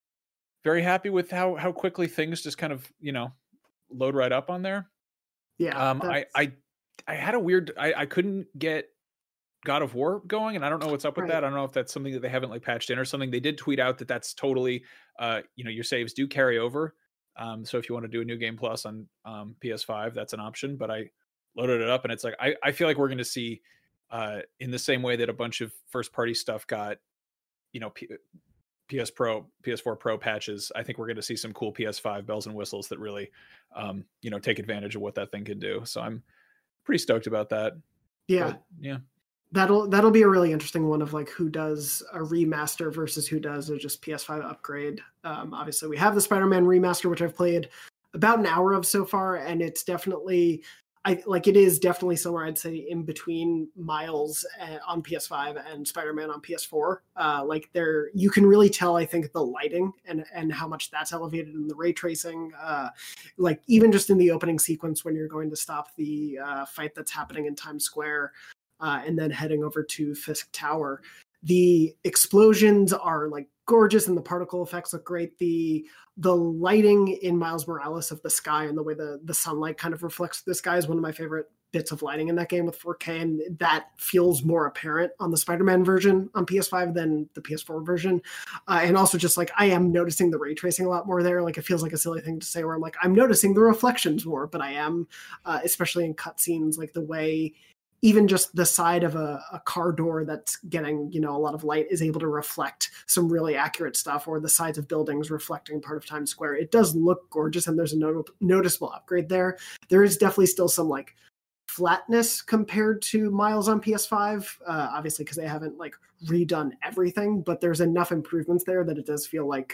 F: very happy with how how quickly things just kind of you know load right up on there.
C: Yeah.
F: Um, I
C: that's-
F: I I had a weird I I couldn't get God of War going, and I don't know what's up with
C: Right.
F: that. I don't know if that's something that they haven't like patched in or something. They did tweet out that that's totally, uh, you know, your saves do carry over. Um, so if you want to do a new game plus on um, P S five, that's an option. But I loaded it up, and it's like I I feel like we're going to see, uh, in the same way that a bunch of first party stuff got you know, P- P S Pro, P S four Pro patches, I think we're going to see some cool P S five bells and whistles that really, um, you know, take advantage of what that thing can do. So I'm pretty stoked about that.
C: Yeah.
F: But, yeah.
C: That'll that'll be a really interesting one of like who does a remaster versus who does a just P S five upgrade. Um, obviously, we have the Spider-Man remaster, which I've played about an hour of so far, and it's definitely, I like it is definitely somewhere I'd say in between Miles uh, on P S five and Spider-Man on P S four. Uh, like there, you can really tell I think the lighting and and how much that's elevated in the ray tracing. Uh, like even just in the opening sequence when you're going to stop the uh, fight that's happening in Times Square. Uh, and then heading over to Fisk Tower. The explosions are like gorgeous and the particle effects look great. The the lighting in Miles Morales of the sky and the way the, the sunlight kind of reflects the sky is one of my favorite bits of lighting in that game with four K, and that feels more apparent on the Spider-Man version on P S five than the P S four version. Uh, and also just like I am noticing the ray tracing a lot more there. Like it feels like a silly thing to say where I'm like, I'm noticing the reflections more, but I am, uh, especially in cutscenes, like the way even just the side of a, a car door that's getting, you know, a lot of light is able to reflect some really accurate stuff, or the sides of buildings reflecting part of Times Square. It does look gorgeous, and there's a not- noticeable upgrade there. There is definitely still some like flatness compared to Miles on P S five, uh, obviously because they haven't like redone everything, but there's enough improvements there that it does feel like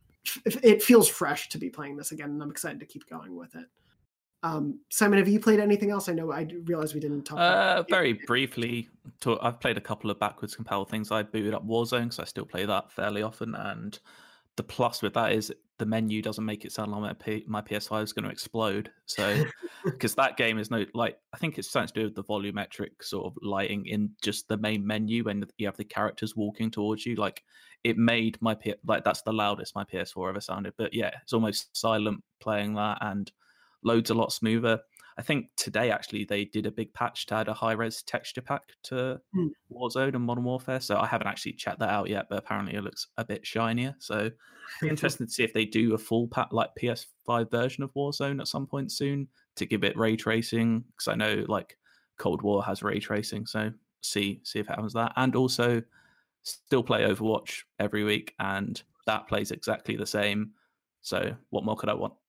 C: it feels fresh to be playing this again, and I'm excited to keep going with it. Um, Simon, have you played anything else? I know I realized we didn't talk about
E: uh, very briefly. To, I've played a couple of backwards compatible things. I booted up Warzone because I still play that fairly often, and the plus with that is the menu doesn't make it sound like my, P- my P S five is going to explode. So, because that game is no like I think it's something to do with the volumetric sort of lighting in just the main menu when you have the characters walking towards you. Like it made my P- like that's the loudest my P S four ever sounded. But yeah, it's almost silent playing that, and loads a lot smoother. I think today actually they did a big patch to add a high res texture pack to
C: mm.
E: Warzone and Modern Warfare. So I haven't actually checked that out yet, but apparently it looks a bit shinier. So be interested to see if they do a full pack like P S five version of Warzone at some point soon to give it ray tracing. Because I know like Cold War has ray tracing, so see see if it happens that. And also still play Overwatch every week, and that plays exactly the same. So what more could I want?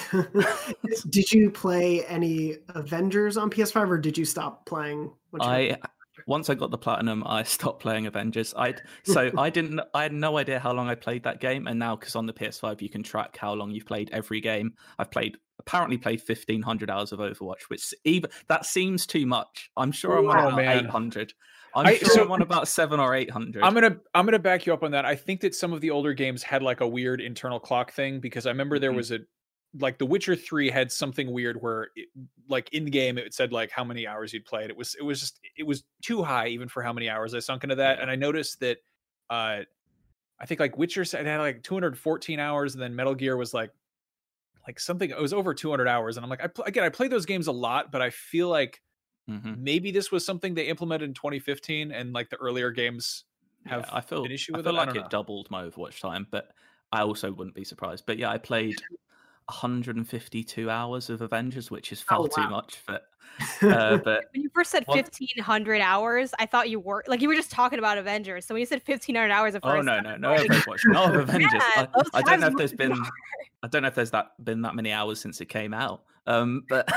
C: Did you play any Avengers on P S five, or did you stop playing?
E: I once I got the platinum, I stopped playing Avengers. I so I didn't. I had no idea how long I played that game, and now because on the P S five you can track how long you've played every game. I've played apparently played fifteen hundred hours of Overwatch, which even that seems too much. I'm sure I'm
F: oh,
E: on about
F: man.
E: eight hundred. I'm
F: I,
E: sure
F: so,
E: I'm on about seven or eight hundred.
F: I'm gonna I'm gonna back you up on that. I think that some of the older games had like a weird internal clock thing, because I remember there mm-hmm. was a like The Witcher three had something weird where it, like in game it said like how many hours you'd played. It was it was just it was too high even for how many hours I sunk into that. Yeah. And I noticed that uh I think like Witcher said it had like two hundred fourteen hours, and then Metal Gear was like like something it was over two hundred hours. And I'm like, I pl- again I played those games a lot, but I feel like mm-hmm. maybe this was something they implemented in twenty fifteen, and like the earlier games have
E: yeah, I feel
F: an issue with
E: I feel
F: it.
E: like
F: I
E: it
F: know.
E: doubled my Overwatch time, but I also wouldn't be surprised. But yeah, I played one hundred fifty-two hours of Avengers, which is far oh, wow. too much. But uh, but
D: when you first said fifteen hundred hours, I thought you were like you were just talking about Avengers. So when you said fifteen hundred hours, at first,
E: oh no, no, no Overwatch, no Avengers.
D: Yeah,
E: I, I don't know if there's been, I don't know if there's that been that many hours since it came out. Um, but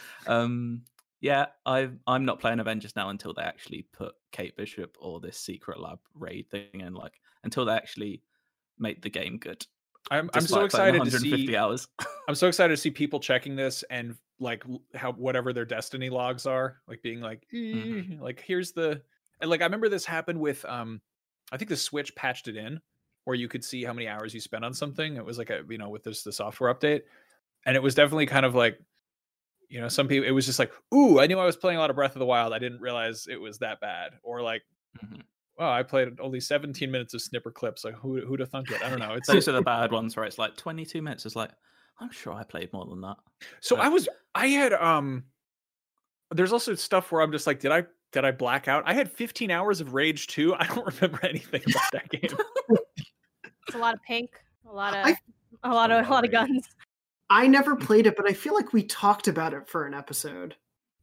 E: um, yeah, I I'm not playing Avengers now until they actually put Kate Bishop or this Secret Lab raid thing, and like until they actually make the game good.
F: I'm I'm so excited
E: to
F: see
E: hours.
F: I'm so excited to see people checking this and like how whatever their Destiny logs are, like being like mm-hmm. like here's the and like I remember this happened with um I think the Switch patched it in where you could see how many hours you spent on something. It was like a you know with this the software update, and it was definitely kind of like you know some people it was just like ooh I knew I was playing a lot of Breath of the Wild, I didn't realize it was that bad, or like. Mm-hmm. Oh, I played only seventeen minutes of snipper clips. Like, who who'd have thunk it? I don't know. It's
E: those are the bad ones where it's like twenty-two minutes. It's like, I'm sure I played more than that.
F: So
E: but...
F: I was, I had, um, there's also stuff where I'm just like, did I, did I black out? I had fifteen hours of Rage two. I don't remember anything about that game.
D: It's a lot of pink, a lot of, I, a lot of, a lot of guns.
C: I never played it, but I feel like we talked about it for an episode.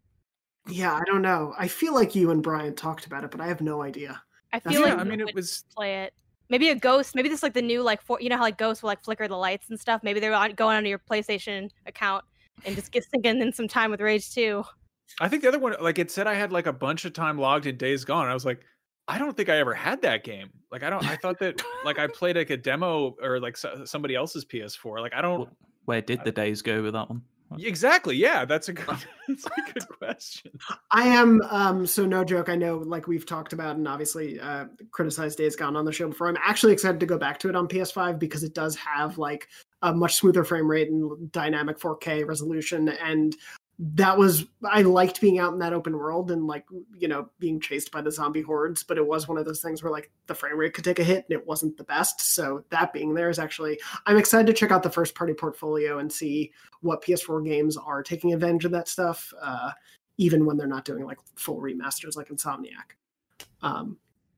C: Yeah, I don't know. I feel like you and Brian talked about it, but I have no idea.
D: I feel
F: yeah,
D: like
F: I mean, it was
D: play it. Maybe a ghost. Maybe this is like the new like for you know how like ghosts will like flicker the lights and stuff. Maybe they're on, going onto your PlayStation account and just get sinking in some time with Rage two.
F: I think the other one, like it said, I had like a bunch of time logged in Days Gone. I was like, I don't think I ever had that game. Like I don't. I thought that like I played like a demo or like so, somebody else's P S four. Like I don't.
E: Where did the days go with that one?
F: Exactly. Yeah, that's a good. That's a good question.
C: I am um so no joke. I know like we've talked about and obviously uh criticized Days Gone on the show before. I'm actually excited to go back to it on P S five because it does have like a much smoother frame rate and dynamic four K resolution, and that was I liked being out in that open world and like you know being chased by the zombie hordes, but it was one of those things where like the frame rate could take a hit and it wasn't the best. So that being there is actually I'm excited to check out the first party portfolio and see what P S four games are taking advantage of that stuff, uh, even when they're not doing like full remasters like Insomniac. Um,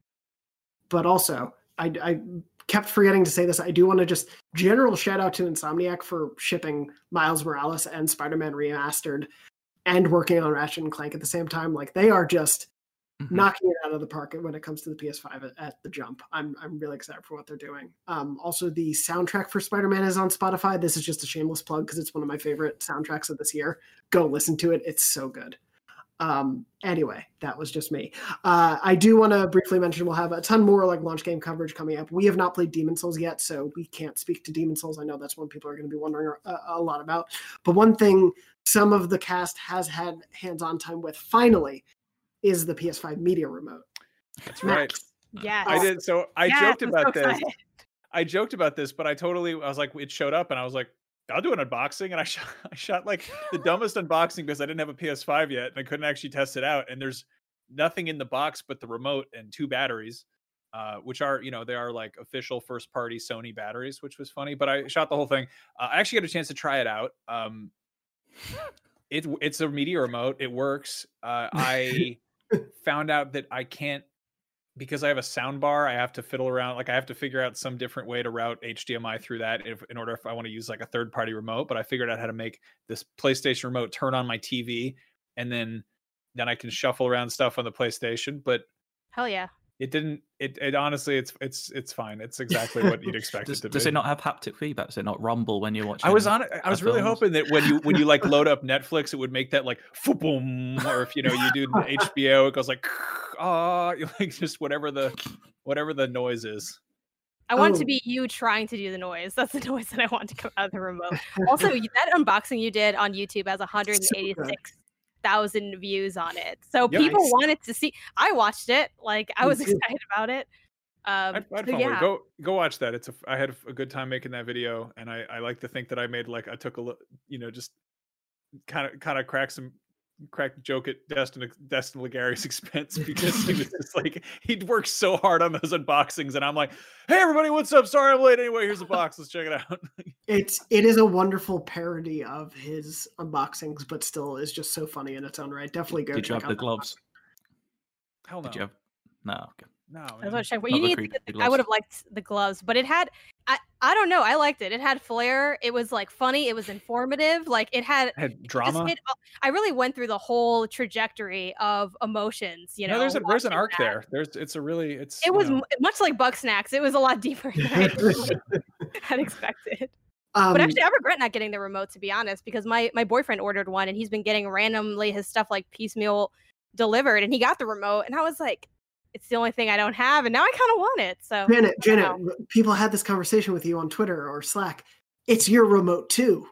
C: but also I, I kept forgetting to say this. I do want to just general shout out to Insomniac for shipping Miles Morales and Spider-Man Remastered and working on Ratchet and Clank at the same time. Like they are just mm-hmm. knocking it out of the park when it comes to the P S five at, at the jump. I'm I'm really excited for what they're doing. Um, also, the soundtrack for Spider-Man is on Spotify. This is just a shameless plug because it's one of my favorite soundtracks of this year. Go listen to it. It's so good. Um, anyway, that was just me. Uh, I do want to briefly mention we'll have a ton more like launch game coverage coming up. We have not played Demon Souls yet, so we can't speak to Demon Souls. I know that's one people are going to be wondering a, a lot about. But one thing some of the cast has had hands-on time with finally is the P S five media remote.
F: That's right.
D: Yes.
F: I did. So I
D: yes,
F: joked about
D: so
F: this. I joked about this, but I totally, I was like, it showed up and I was like, I'll do an unboxing. And I shot, I shot like the dumbest unboxing because I didn't have a P S five yet and I couldn't actually test it out. And there's nothing in the box but the remote and two batteries, uh, which are, you know, they are like official first party Sony batteries, which was funny, but I shot the whole thing. Uh, I actually got a chance to try it out. Um, it, it's a media remote. It works. Uh, I found out that I can't, because I have a sound bar, I have to fiddle around. Like I have to figure out some different way to route H D M I through that if, in order if I want to use like a third party remote. But I figured out how to make this PlayStation remote turn on my T V, and then then I can shuffle around stuff on the PlayStation. But
D: hell yeah,
F: it didn't. It, it honestly, it's it's it's fine. It's exactly what you'd expect
E: does,
F: it to
E: does
F: be.
E: it not have haptic feedback? Does it not rumble when you're watching?
F: I was on. I was really
E: films?
F: hoping that when you when you like load up Netflix, it would make that like boom, or if you know you do H B O, it goes like ah, oh, like just whatever the whatever the noise is.
D: I want
C: Oh.
D: it to be you trying to do the noise. That's the noise that I want to come out of the remote. Also, that unboxing you did on YouTube has one hundred eighty-six thousand views on it. So
F: Yep.
D: people
C: Nice.
D: wanted to see. I watched it. Like I
C: Me
D: was
C: too.
D: excited about it. Um,
F: I, I had
D: so
F: fun with
D: yeah.
F: it. Go go watch that. It's a. I had a good time making that video, and I I like to think that I made like I took a look, you know, just kind of kind of crack some crack joke at Destin Destin Legary's expense because he was just like he'd worked so hard on those unboxings, and I'm like, hey everybody, what's up? Sorry I'm late. Anyway, here's a box. Let's check it out.
C: It's it is a wonderful parody of his unboxings, but still is just so funny in its own right. Definitely go
E: Did you
C: check
E: have
C: out
E: the gloves?
F: Hell no.
E: Did you have? No. Okay.
F: No.
D: I was
F: man.
D: gonna check. Well,
E: Not
D: you
E: the
D: need to
E: creepy
D: get the, I
E: gloves.
D: would have liked the gloves, but it had. I I don't know. I liked it. It had flair. It was like funny. It was informative. Like it had.
F: Had
D: it just
F: drama.
D: hit all- I really went through the whole trajectory of emotions. You know,
F: no, there's a there's an
D: watching
F: arc
D: that.
F: there. There's it's a really it's.
D: It
F: you
D: was
F: know,
D: m- much like Bug Snacks. It was a lot deeper than I had expected.
C: Um,
D: But actually, I regret not getting the remote, to be honest, because my my boyfriend ordered one and he's been getting randomly his stuff like piecemeal delivered, and he got the remote, and I was like, it's the only thing I don't have, and now I kind of want it. So
C: Janet, Janet,
D: Wow.
C: people had this conversation with you on Twitter or Slack. It's your remote too.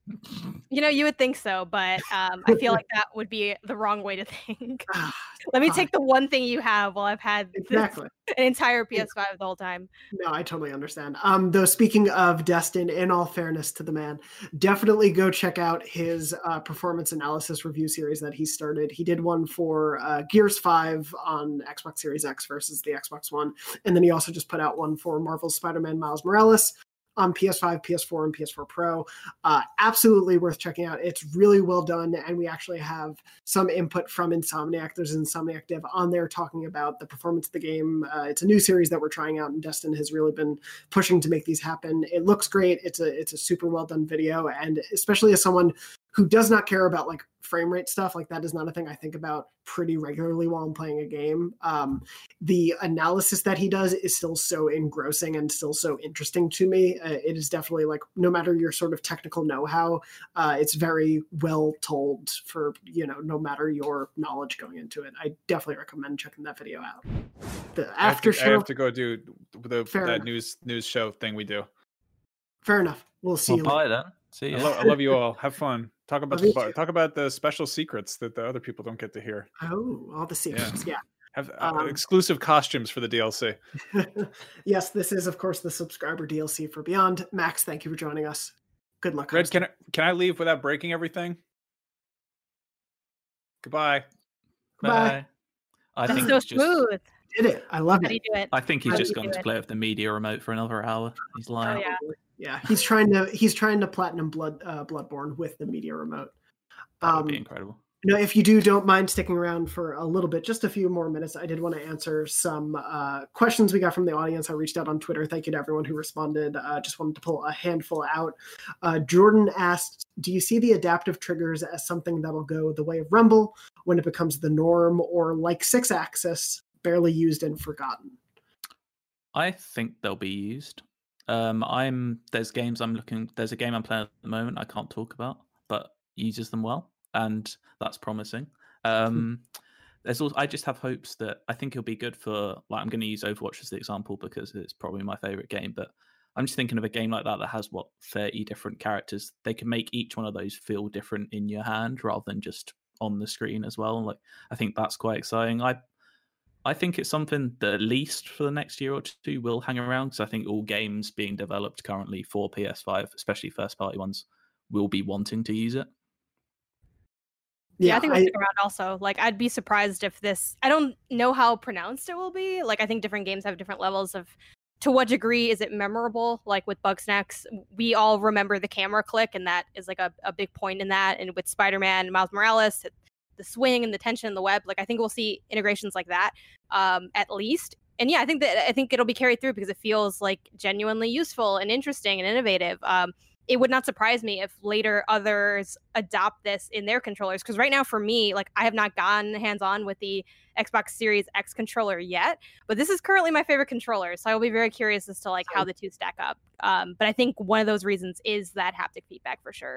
D: you know, you would think so, but um, I feel like that would be the wrong way to think.
C: Ah,
D: Let me
C: fine.
D: take the one thing you have while I've had this,
C: Exactly.
D: an entire P S five the whole time.
C: No, I totally understand. Um, though speaking of Destin, in all fairness to the man, definitely go check out his uh, performance analysis review series that he started. He did one for uh, Gears five on Xbox Series X versus the Xbox One, and then he also just put out one for Marvel's Spider-Man Miles Morales on P S five, P S four, and P S four Pro. Uh, absolutely worth checking out. It's really well done, and we actually have some input from Insomniac. There's an Insomniac dev on there talking about the performance of the game. Uh, it's a new series that we're trying out, and Destin has really been pushing to make these happen. It looks great. It's a it's a super well done video, and especially as someone who does not care about like frame rate stuff, like that is not a thing I think about pretty regularly while I'm playing a game. Um, the analysis that he does is still so engrossing and still so interesting to me. Uh, it is definitely like, no matter your sort of technical know-how, uh, it's very well told for, you know, no matter your knowledge going into it. I definitely recommend checking that video out. The after
F: I have to,
C: show.
F: I have to go do the
C: Fair
F: that
C: enough.
F: news news show thing we do.
C: Fair enough. We'll see
E: Well,
C: you
E: bye
C: later.
E: then. See
F: I,
E: ya.
F: lo- I love you all. Have fun. Talk about
C: Love you
F: the,
C: too.
F: talk about the special secrets that the other people don't get to hear.
C: Oh, all the secrets. Yeah.
F: Have uh,
C: Um,
F: exclusive costumes for the D L C.
C: Yes, this is, of course, the subscriber D L C for Beyond. Max, thank you for joining us. Good luck.
F: Red,
C: hosting.
F: can I, can I leave without breaking everything? Goodbye.
C: Bye.
E: I
C: That's
E: think
D: so
E: it's just.
D: smooth.
C: Did it. I love
D: How do
C: it.
D: you do it?
E: I think he's
D: How do
E: just
D: you
E: gone
D: do
E: to
D: it?
E: play with the media remote for another hour. He's lying.
D: Oh, yeah.
C: Yeah, he's trying to he's trying to platinum blood uh, Bloodborne with the media remote.
E: That would be
C: Um,
E: incredible.
C: No, if you do, don't mind sticking around for a little bit, just a few more minutes. I did want to answer some uh, questions we got from the audience. I reached out on Twitter. Thank you to everyone who responded. Uh, just wanted to pull a handful out. Uh, Jordan asked, do you see the adaptive triggers as something that'll go the way of Rumble when it becomes the norm, or like six axis, barely used and forgotten?
E: I think they'll be used. Um, I'm there's games I'm looking. There's a game I'm playing at the moment I can't talk about, but uses them well, and that's promising. Um, there's also I just have hopes that I think it'll be good for, like, I'm going to use Overwatch as the example because it's probably my favorite game, but I'm just thinking of a game like that that has what thirty different characters. They can make each one of those feel different in your hand rather than just on the screen as well. Like, I think that's quite exciting. I I think it's something that at least for the next year or two will hang around, because I think all games being developed currently for P S five, especially first-party ones, will be wanting to use it.
D: Yeah, I think it'll stick around also. Like, I'd be surprised if this, I don't know how pronounced it will be. Like, I think different games have different levels of, to what degree is it memorable? Like with Bugsnax, we all remember the camera click, and that is like a, a big point in that. And with Spider-Man, Miles Morales, the swing and the tension in the web, like I think we'll see integrations like that, um, at least. And yeah, I think that I think it'll be carried through because it feels like genuinely useful and interesting and innovative. Um, it would not surprise me if later others adopt this in their controllers. Because right now, for me, like I have not gotten hands-on with the Xbox Series X controller yet, but this is currently my favorite controller. So I will be very curious as to like how the two stack up. Um, but I think one of those reasons is that haptic feedback for sure.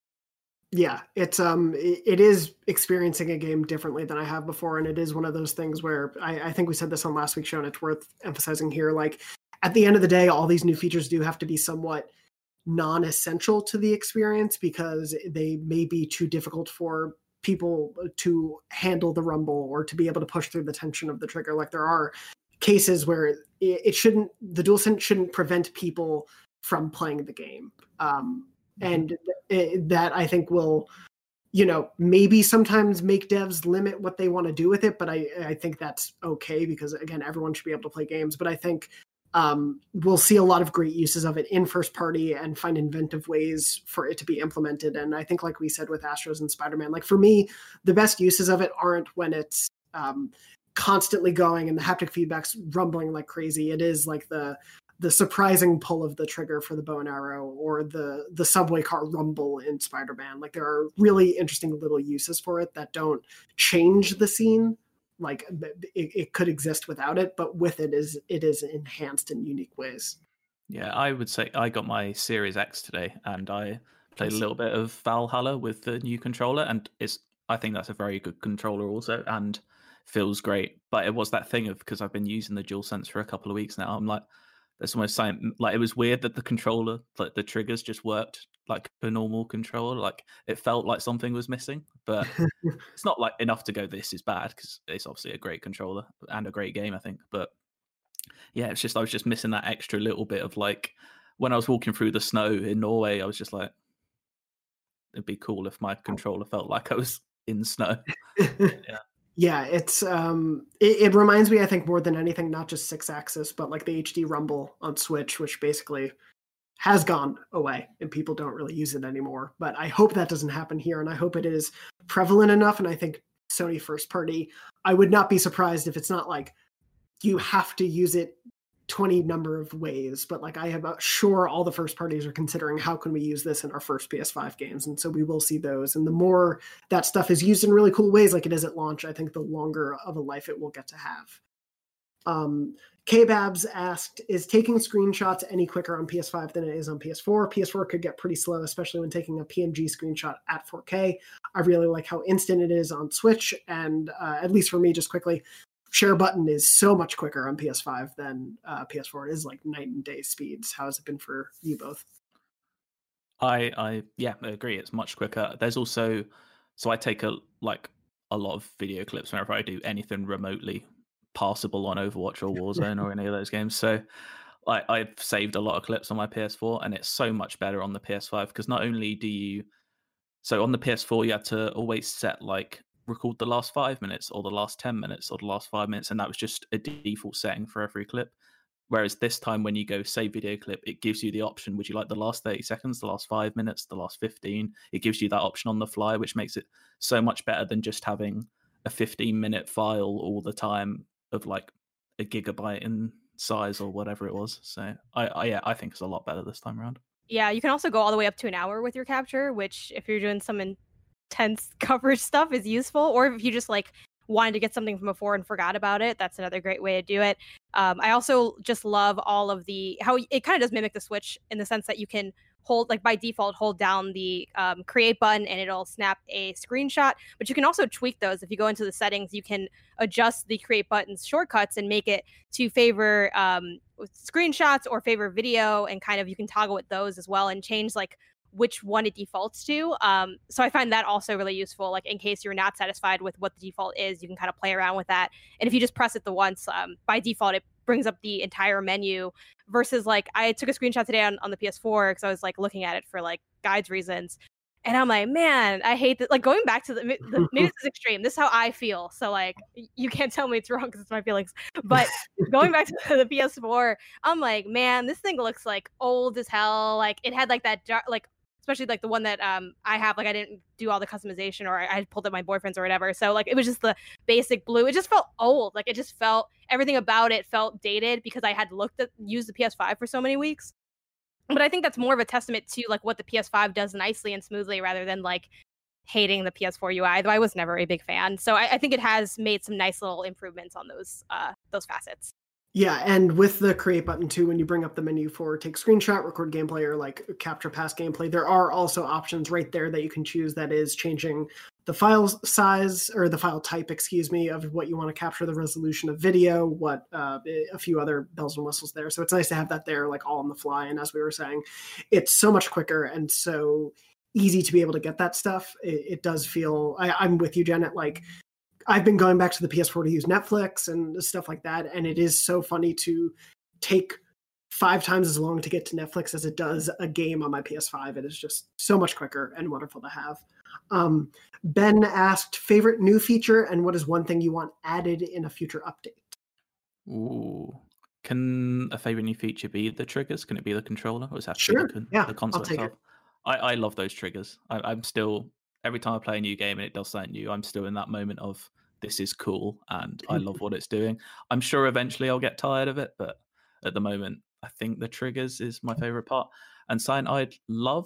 C: Yeah, it's um, it, it is experiencing a game differently than I have before, and it is one of those things where I, I think we said this on last week's show, and it's worth emphasizing here. Like, at the end of the day, all these new features do have to be somewhat non-essential to the experience because they may be too difficult for people to handle the rumble or to be able to push through the tension of the trigger. Like, there are cases where it, it shouldn't, the DualSense shouldn't prevent people from playing the game. Um, And it, that I think will, you know, maybe sometimes make devs limit what they want to do with it. But I, I think that's okay because, again, everyone should be able to play games. But I think um, we'll see a lot of great uses of it in first party and find inventive ways for it to be implemented. And I think, like we said with Astros and Spider-Man, like for me, the best uses of it aren't when it's um, constantly going and the haptic feedback's rumbling like crazy. It is like the the surprising pull of the trigger for the bow and arrow, or the the subway car rumble in Spider-Man. Like, there are really interesting little uses for it that don't change the scene. Like, it, it could exist without it, but with it is it is enhanced in unique ways.
E: Yeah, I would say I got my Series X today, and I played a little bit of Valhalla with the new controller, and it's I think that's a very good controller also, and feels great. But it was that thing of, because I've been using the DualSense for a couple of weeks now, I'm like, there's almost something, like, it was weird that the controller, like the triggers just worked like a normal controller. Like, it felt like something was missing, but it's not like enough to go, this is bad, because it's obviously a great controller and a great game, I think. But yeah, it's just, I was just missing that extra little bit of, like, when I was walking through the snow in Norway, I was just like, it'd be cool if my controller felt like I was in snow. Yeah.
C: Yeah, it's um, it, it reminds me, I think, more than anything, not just six axis, but like the H D Rumble on Switch, which basically has gone away and people don't really use it anymore. But I hope that doesn't happen here, and I hope it is prevalent enough. And I think Sony first party, I would not be surprised if it's not like you have to use it twenty number of ways, but like I am sure all the first parties are considering how can we use this in our first P S five games, and so we will see those. And the more that stuff is used in really cool ways, like it is at launch, I think the longer of a life it will get to have. Um, K-Babs asked, is taking screenshots any quicker on P S five than it is on P S four? P S four could get pretty slow, especially when taking a P N G screenshot at four K. I really like how instant it is on Switch, and uh, at least for me, just quickly, share button is so much quicker on P S five than uh, P S four. It is like night and day speeds. How has it been for you both?
E: I, I, yeah, I agree. It's much quicker. There's also, so I take a like a lot of video clips whenever I do anything remotely passable on Overwatch or Warzone or any of those games. So I, I've saved a lot of clips on my P S four, and it's so much better on the P S five because not only do you, so on the P S four you had to always set like record the last five minutes or the last ten minutes or the last five minutes, and that was just a default setting for every clip. Whereas this time when you go save video clip, it gives you the option, would you like the last thirty seconds, the last five minutes, the last fifteen? It gives you that option on the fly, which makes it so much better than just having a fifteen minute file all the time of like a gigabyte in size or whatever it was. So I, I yeah, I think it's a lot better this time around.
D: Yeah, you can also go all the way up to an hour with your capture, which if you're doing some intense coverage stuff is useful, or if you just like wanted to get something from before and forgot about it, that's another great way to do it. Um, I also just love all of the, how it kind of does mimic the Switch in the sense that you can hold, like by default, hold down the um, create button and it'll snap a screenshot, but you can also tweak those. If you go into the settings, you can adjust the create button's shortcuts and make it to favor um, screenshots or favor video, and kind of you can toggle with those as well and change like which one it defaults to. Um, so I find that also really useful. Like in case you're not satisfied with what the default is, you can kind of play around with that. And if you just press it the once, um, by default, it brings up the entire menu versus like I took a screenshot today on, on the P S four because I was like looking at it for like guides reasons. And I'm like, man, I hate that. Like going back to the, the maybe this is extreme. This is how I feel. So like, you can't tell me it's wrong because it's my feelings. But going back to the P S four, I'm like, man, this thing looks like old as hell. Like it had like that dark, like especially like the one that um I have. Like I didn't do all the customization, or I, I pulled up my boyfriend's or whatever. So like it was just the basic blue. It just felt old. Like it just felt everything about it felt dated because I had looked at used the P S five for so many weeks. But I think that's more of a testament to like what the P S five does nicely and smoothly rather than like hating the P S four U I, though I was never a big fan. So I, I think it has made some nice little improvements on those uh, those facets.
C: Yeah, and with the create button too, when you bring up the menu for take screenshot, record gameplay, or like capture past gameplay, there are also options right there that you can choose that is changing the file size or the file type, excuse me, of what you want to capture, the resolution of video, what uh, a few other bells and whistles there. So it's nice to have that there like all on the fly. And as we were saying, it's so much quicker and so easy to be able to get that stuff. It, it does feel, I, I'm with you, Janet, like I've been going back to the P S four to use Netflix and stuff like that. And it is so funny to take five times as long to get to Netflix as it does a game on my P S five. It is just so much quicker and wonderful to have. Um, Ben asked, favorite new feature and what is one thing you want added in a future update?
E: Ooh. Can a favorite new feature be the triggers? Can it be the controller? Or does it have to
C: Sure.
E: be the,
C: Yeah,
E: the console
C: I'll take
E: itself?
C: it.
E: I, I love those triggers. I, I'm still, every time I play a new game and it does something new, I'm still in that moment of this is cool and I love what it's doing. I'm sure eventually I'll get tired of it, but at the moment, I think the triggers is my favorite part. And something I'd love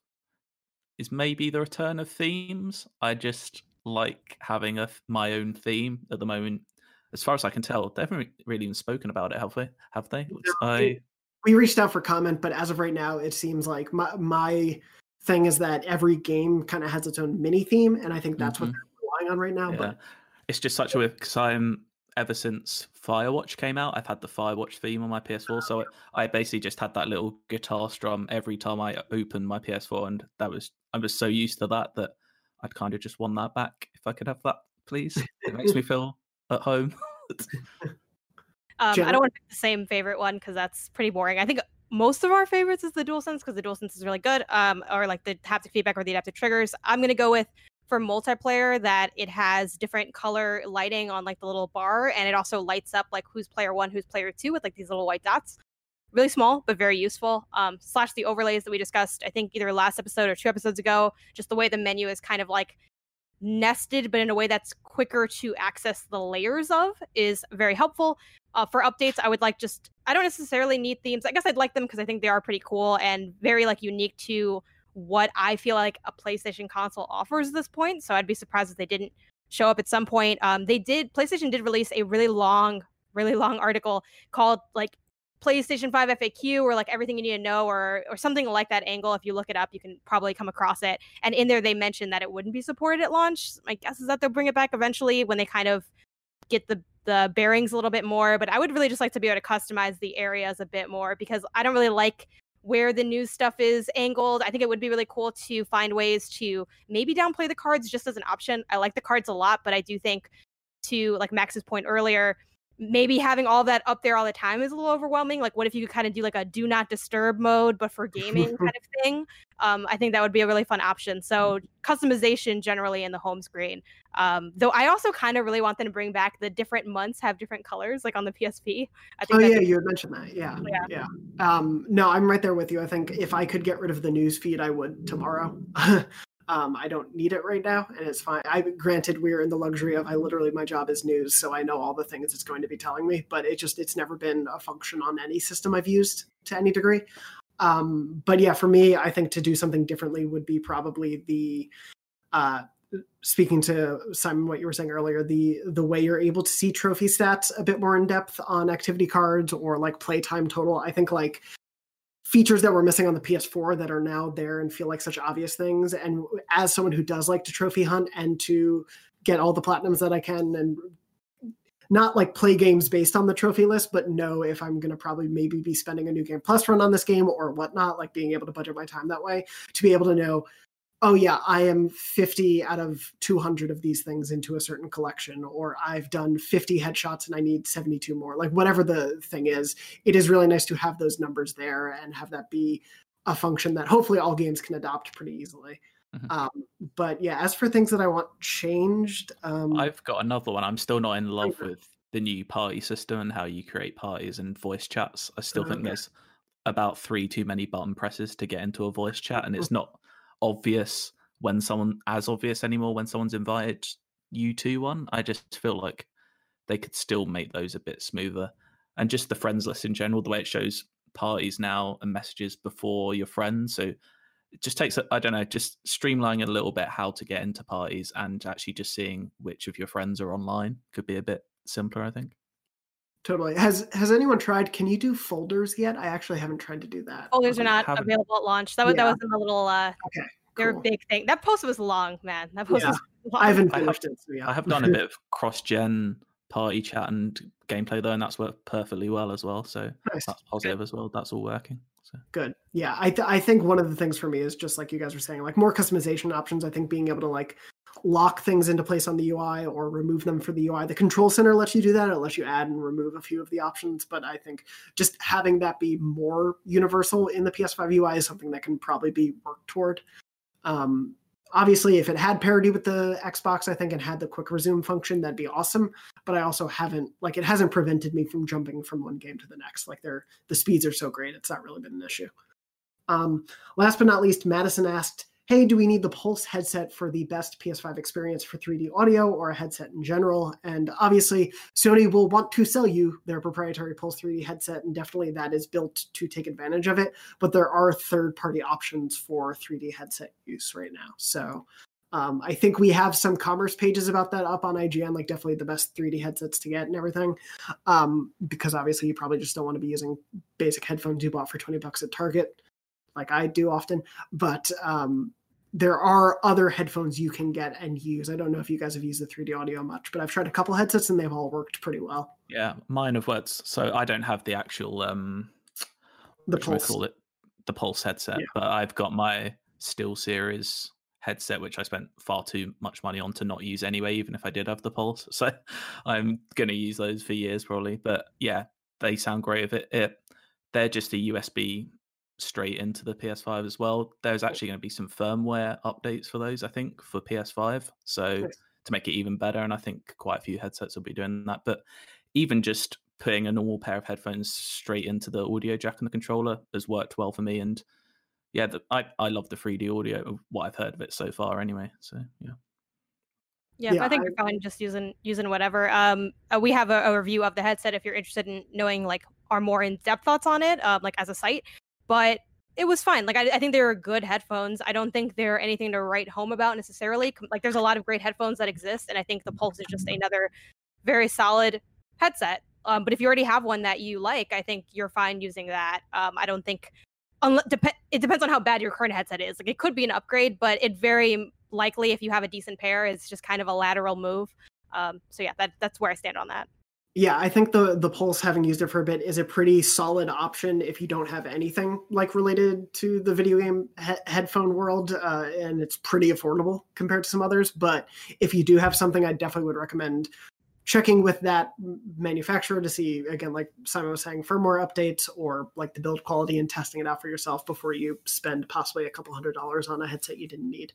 E: is maybe the return of themes. I just like having a my own theme at the moment. As far as I can tell, they haven't really even spoken about it, have they? Have they?
C: No,
E: I...
C: We reached out for comment, but as of right now, it seems like my, my thing is that every game kind of has its own mini theme, and I think that's mm-hmm. what they're relying on right now.
E: Yeah.
C: But
E: it's just such a weird, because I'm ever since Firewatch came out, I've had the Firewatch theme on my P S four, so I basically just had that little guitar strum every time I opened my P S four, and that was I'm just so used to that that I'd kind of just want that back. If I could have that, please. It makes me feel at home.
D: um, I don't want to pick the same favorite one because that's pretty boring. I think most of our favorites is the DualSense because the DualSense is really good, um, or like the haptic feedback or the adaptive triggers. I'm going to go with, for multiplayer, that it has different color lighting on like the little bar, and it also lights up like who's player one, who's player two with like these little white dots. Really small, but very useful. Um, slash the overlays that we discussed, I think either last episode or two episodes ago, just the way the menu is kind of like nested, but in a way that's quicker to access the layers of is very helpful. Uh, for updates, I would like just, I don't necessarily need themes. I guess I'd like them because I think they are pretty cool and very like unique to what I feel like a PlayStation console offers at this point. So I'd be surprised if they didn't show up at some point. Um, they did, PlayStation did release a really long, really long article called like PlayStation five F A Q or like everything you need to know or or something like that angle. If you look it up, you can probably come across it. And in there, they mentioned that it wouldn't be supported at launch. My guess is that they'll bring it back eventually when they kind of get the the bearings a little bit more. But I would really just like to be able to customize the areas a bit more because I don't really like where the news stuff is angled. I think it would be really cool to find ways to maybe downplay the cards just as an option. I like the cards a lot, but I do think to like Max's point earlier, maybe having all that up there all the time is a little overwhelming. Like, what if you could kind of do like a do not disturb mode, but for gaming kind of thing? Um, I think that would be a really fun option. So customization generally in the home screen. Um, though I also kind of really want them to bring back the different months have different colors, like on the P S P. I think
C: oh yeah,
D: be-
C: you had mentioned that. Yeah,
D: yeah.
C: yeah. Um, no, I'm right there with you. I think if I could get rid of the news feed, I would tomorrow. Um, I don't need it right now, and it's fine. I granted we're in the luxury of I literally my job is news, so I know all the things it's going to be telling me. But it just it's never been a function on any system I've used to any degree. Um, but yeah, for me, I think to do something differently would be probably the uh, speaking to Simon, what you were saying earlier, the the way you're able to see trophy stats a bit more in depth on activity cards or like playtime total. I think like. Features that were missing on the P S four that are now there and feel like such obvious things. And as someone who does like to trophy hunt and to get all the platinums that I can and not like play games based on the trophy list, but know if I'm going to probably maybe be spending a new game plus run on this game or whatnot, like being able to budget my time that way to be able to know, oh yeah, I am fifty out of two hundred of these things into a certain collection, or I've done fifty headshots and I need seventy-two more. Like whatever the thing is, it is really nice to have those numbers there and have that be a function that hopefully all games can adopt pretty easily. Mm-hmm. Um, but yeah, as for things that I want changed, um,
E: I've got another one. I'm still not in love with the new party system and how you create parties and voice chats. I still
C: okay.
E: think there's about three too many button presses to get into a voice chat, and it's not obvious when someone as obvious anymore when someone's invited you to one. I just feel like they could still make those a bit smoother, and just the friends list in general, the way it shows parties now and messages before your friends, so it just takes I don't know just streamlining a little bit how to get into parties and actually just seeing which of your friends are online could be a bit simpler, I think.
C: Totally. Has has anyone tried? Can you do folders yet? I actually haven't tried to do that.
D: Folders are not haven't. available at launch. That was yeah. that was in the little. Uh,
C: okay.
D: Their
C: cool.
D: big thing. That post was long, man. That post
C: yeah.
D: was long.
C: I haven't finished it. So yeah.
E: I have done a bit of cross-gen party chat and gameplay though, and that's worked perfectly well as well. So nice. That's positive Good. as well. That's all working. So.
C: Good. Yeah. I th- I think one of the things for me is just like you guys were saying, like more customization options. I think being able to like lock things into place on the U I or remove them for the U I. The control center lets you do that. It lets you add and remove a few of the options. But I think just having that be more universal in the P S five U I is something that can probably be worked toward. Um, obviously, if it had parity with the Xbox, I think, and had the quick resume function, that'd be awesome. But I also haven't, like, it hasn't prevented me from jumping from one game to the next. Like, they're the speeds are so great, it's not really been an issue. Um, last but not least, Madison asked, hey, do we need the Pulse headset for the best P S five experience for three D audio or a headset in general? And obviously, Sony will want to sell you their proprietary Pulse three D headset, and definitely that is built to take advantage of it. But there are third-party options for three D headset use right now. So um, I think we have some commerce pages about that up on I G N, like definitely the best three D headsets to get and everything. Um, because obviously you probably just don't want to be using basic headphones you bought for twenty bucks at Target, like I do often. But um, there are other headphones you can get and use. I don't know if you guys have used the three D audio much, but I've tried a couple headsets and they've all worked pretty well.
E: Yeah, mine have worked. So I don't have the actual um,
C: the Pulse.
E: Call it the Pulse headset,
C: yeah.
E: but I've got my SteelSeries headset, which I spent far too much money on to not use anyway, even if I did have the Pulse. So I'm going to use those for years probably. But yeah, they sound great. If it, it they're just a U S B straight into the P S five as well. There's actually going to be some firmware updates for those, I think, for P S five. So nice. To make it even better, and I think quite a few headsets will be doing that. But even just putting a normal pair of headphones straight into the audio jack and the controller has worked well for me. And yeah, the, I I love the three D audio of what I've heard of it so far. Anyway, so yeah.
D: Yeah,
C: Yeah,
D: I think
C: I-
D: you're fine just using using whatever. Um, uh, we have a, a review of the headset if you're interested in knowing like our more in depth thoughts on it, um, like as a site. But it was fine. Like I, I think they were good headphones. I don't think they're anything to write home about necessarily. Com- Like there's a lot of great headphones that exist, and I think the Pulse is just another very solid headset. Um, but if you already have one that you like, I think you're fine using that. Um, I don't think. Unle- dep- it depends on how bad your current headset is. Like it could be an upgrade, but it very likely, if you have a decent pair, is just kind of a lateral move. Um, so yeah, that that's where I stand on that.
C: Yeah, I think the the Pulse, having used it for a bit, is a pretty solid option if you don't have anything like related to the video game he- headphone world, uh, and it's pretty affordable compared to some others. But if you do have something, I definitely would recommend checking with that manufacturer to see, again, like Simon was saying, firmware updates or like the build quality, and testing it out for yourself before you spend possibly a couple hundred dollars on a headset you didn't need.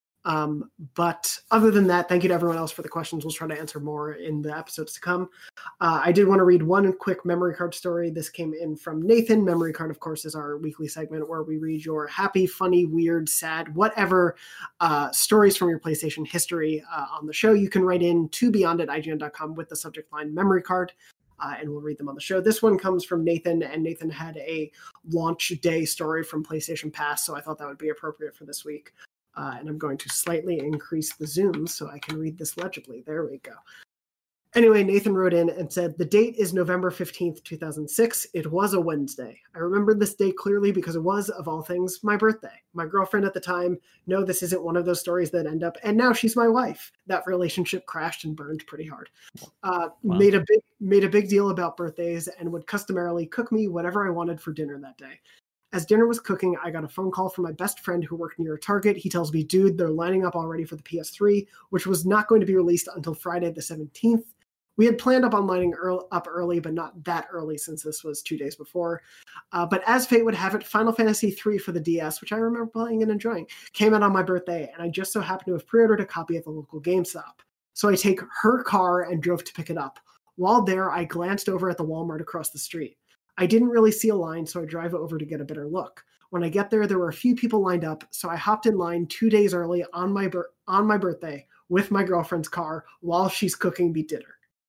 C: Um, but other than that, thank you to everyone else for the questions. We'll try to answer more in the episodes to come. Uh, I did want to read one quick memory card story. This came in from Nathan. Memory card, of course, is our weekly segment where we read your happy, funny, weird, sad, whatever uh, stories from your PlayStation history uh, on the show. You can write in to beyond at I G N dot com with the subject line memory card. Uh, and we'll read them on the show. This one comes from Nathan, and Nathan had a launch day story from PlayStation Pass, so I thought that would be appropriate for this week. Uh, and I'm going to slightly increase the zoom so I can read this legibly. There we go. Anyway, Nathan wrote in and said, the date is November fifteenth, two thousand six. It was a Wednesday. I remember this day clearly because it was, of all things, my birthday. My girlfriend at the time, no, this isn't one of those stories that end up, and now she's my wife. That relationship crashed and burned pretty hard. Uh,
E: Wow.
C: made a big made a big deal about birthdays and would customarily cook me whatever I wanted for dinner that day. As dinner was cooking, I got a phone call from my best friend who worked near a Target. He tells me, dude, they're lining up already for the P S three, which was not going to be released until Friday the seventeenth. We had planned up on lining early, up early, but not that early since this was two days before. Uh, but as fate would have it, Final Fantasy three for the D S, which I remember playing and enjoying, came out on my birthday, and I just so happened to have pre-ordered a copy at the local GameStop. So I take her car and drove to pick it up. While there, I glanced over at the Walmart across the street. I didn't really see a line, so I drive over to get a better look. When I get there, there were a few people lined up, so I hopped in line two days early on my bir- on my birthday with my girlfriend's car while she's cooking me dinner.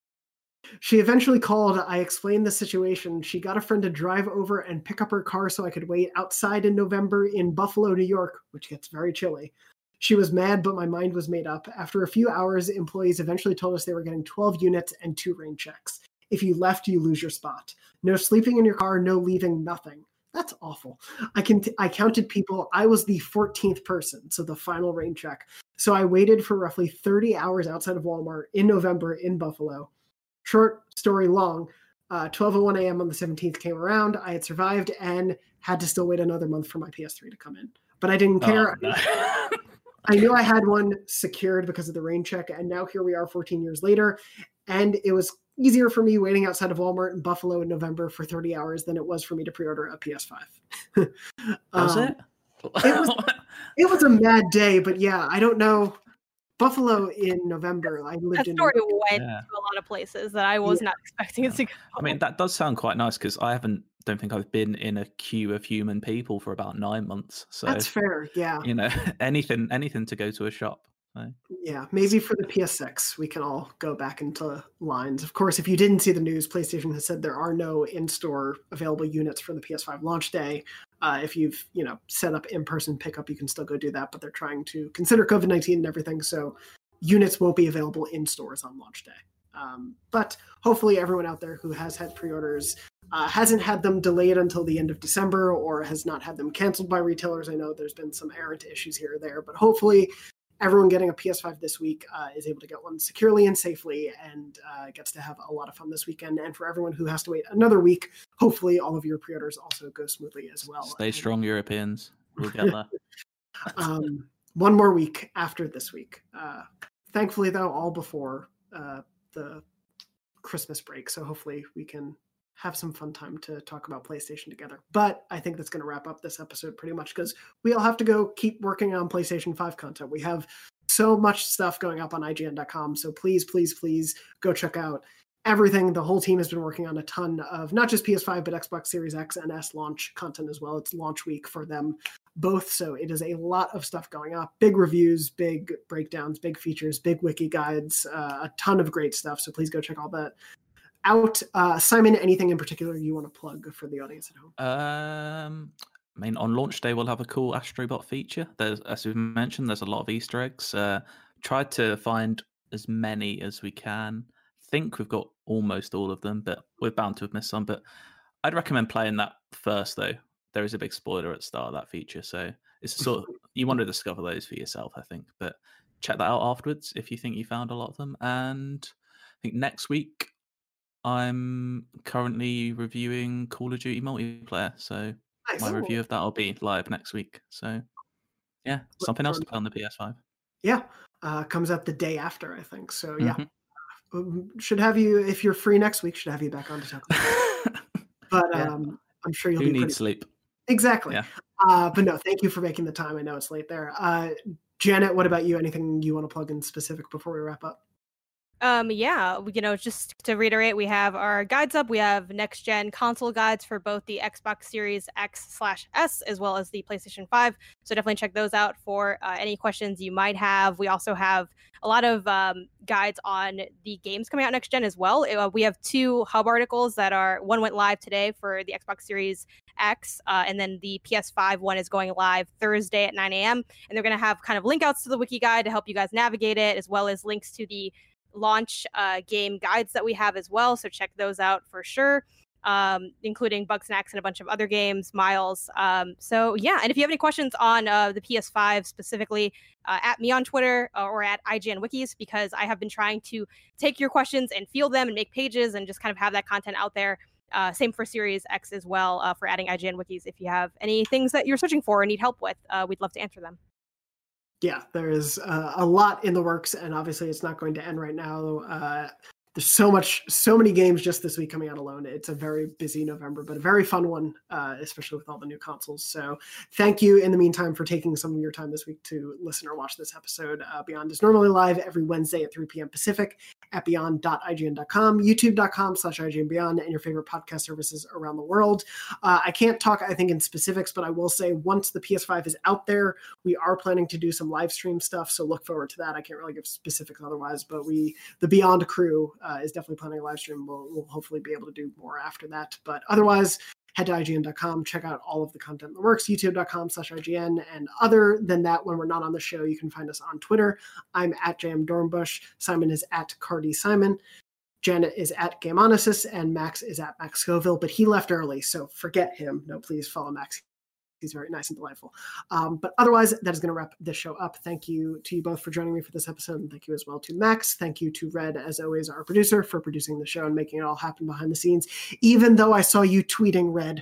C: She eventually called. I explained the situation. She got a friend to drive over and pick up her car so I could wait outside in November in Buffalo, New York, which gets very chilly. She was mad, but my mind was made up. After a few hours, employees eventually told us they were getting twelve units and two rain checks. If you left, you lose your spot. No sleeping in your car, no leaving, nothing. That's awful. I can t- I counted people. I was the fourteenth person, so the final rain check. So I waited for roughly thirty hours outside of Walmart in November in Buffalo. Short story long, uh, twelve oh one a.m. on the seventeenth came around. I had survived and had to still wait another month for my P S three to come in. But I didn't care.
E: Oh, no.
C: I knew I had one secured because of the rain check, and now here we are fourteen years later, and it was easier for me waiting outside of Walmart in Buffalo in November for thirty hours than it was for me to pre-order a P S five.
E: Was
C: um,
E: it?
C: It was, it was a mad day, but yeah, I don't know. Buffalo in November, I lived
D: That
C: in...
D: story went
E: Yeah.
D: to a lot of places that I was
C: Yeah.
D: not expecting it to go.
E: I mean, that does sound quite nice because I haven't, don't think I've been in a queue of human people for about nine months. So,
C: That's fair, yeah.
E: you know, anything, anything to go to a shop. So.
C: Yeah, maybe for the P S six, we can all go back into lines. Of course, if you didn't see the news, PlayStation has said there are no in-store available units for the P S five launch day. Uh, if you've, you know, set up in-person pickup, you can still go do that, but they're trying to consider COVID nineteen and everything, so units won't be available in stores on launch day. Um, but hopefully everyone out there who has had pre-orders uh, hasn't had them delayed until the end of December or has not had them canceled by retailers. I know there's been some errant issues here or there, but hopefully everyone getting a P S five this week uh, is able to get one securely and safely and uh, gets to have a lot of fun this weekend. And for everyone who has to wait another week, hopefully all of your pre-orders also go smoothly as well.
E: Stay
C: And,
E: strong, Europeans. We'll get there.
C: um, one more week after this week. Uh, thankfully, though, all before uh, the Christmas break. So hopefully we can have some fun time to talk about PlayStation together. But I think that's going to wrap up this episode pretty much because we all have to go keep working on PlayStation five content. We have so much stuff going up on I G N dot com. So please, please, please go check out everything. The whole team has been working on a ton of not just P S five, but Xbox Series X and S launch content as well. It's launch week for them both. So it is a lot of stuff going up, big reviews, big breakdowns, big features, big wiki guides, uh, a ton of great stuff. So please go check all that out. Uh, Simon, anything in particular you want to plug for the audience at home?
E: Um, I mean, on launch day, we'll have a cool Astrobot feature. There's, as we've mentioned, there's a lot of Easter eggs. Uh, tried to find as many as we can. Think we've got almost all of them, but we're bound to have missed some. But I'd recommend playing that first, though. There is a big spoiler at the start of that feature, so it's a sort of you want to discover those for yourself, I think. But check that out afterwards if you think you found a lot of them. And I think next week I'm currently reviewing Call of Duty multiplayer, so
C: Nice.
E: my review of that will be live next week. So yeah, something else to play on the P S five.
C: Yeah, uh, comes out the day after, I think. So yeah,
E: Mhm.
C: um, should have you if you're free next week. Should have you back on to talk about it. But
E: Yeah.
C: um, I'm sure you'll
E: Who
C: be
E: needs
C: pretty
E: sleep?
C: exactly.
E: Yeah.
C: Uh, but no, thank you for making the time. I know it's late there. Uh, Janet, what about you? Anything you want to plug in specific before we wrap up?
D: Um, yeah, you know, just to reiterate, we have our guides up. We have next gen console guides for both the Xbox Series X slash S as well as the PlayStation five. So definitely check those out for uh, any questions you might have. We also have a lot of um, guides on the games coming out next gen as well. Uh, we have two hub articles that are one went live today for the Xbox Series X, uh, and then the P S five one is going live Thursday at nine a.m. And they're going to have kind of link outs to the wiki guide to help you guys navigate it, as well as links to the launch uh, game guides that we have as well. So check those out for sure, um, including Bugsnax and a bunch of other games, Miles. Um, so yeah, and if you have any questions on uh, the P S five specifically, uh, at me on Twitter uh, or at I G N Wikis, because I have been trying to take your questions and field them and make pages and just kind of have that content out there. Uh, same for Series X as well, uh, for adding I G N Wikis. If you have any things that you're searching for or need help with, uh, we'd love to answer them.
C: Yeah, there is uh, a lot in the works, and obviously it's not going to end right now. Uh, there's so much, so many games just this week coming out alone. It's a very busy November, but a very fun one, uh, especially with all the new consoles. So thank you in the meantime for taking some of your time this week to listen or watch this episode. Uh, Beyond is normally live every Wednesday at three p.m. Pacific at beyond dot I G N dot com, youtube dot com slash I G N Beyond, and your favorite podcast services around the world. Uh, I can't talk, I think, in specifics, but I will say once the P S five is out there, we are planning to do some live stream stuff, so look forward to that. I can't really give specifics otherwise, but we, the Beyond crew, uh, is definitely planning a live stream. We'll, we'll hopefully be able to do more after that, but otherwise, head to I G N dot com, check out all of the content in the works, youtube dot com slash I G N. And other than that, when we're not on the show, you can find us on Twitter. I'm at J M Dornbush. Simon is at Cardi Simon. Janet is at Gameonesis, and Max is at Max Scoville, but he left early, so forget him. No, please follow Max. He's very nice and delightful. Um, but otherwise, that is going to wrap this show up. Thank you to you both for joining me for this episode, and thank you as well to Max. Thank you to Red, as always, our producer, for producing the show and making it all happen behind the scenes, even though I saw you tweeting, Red.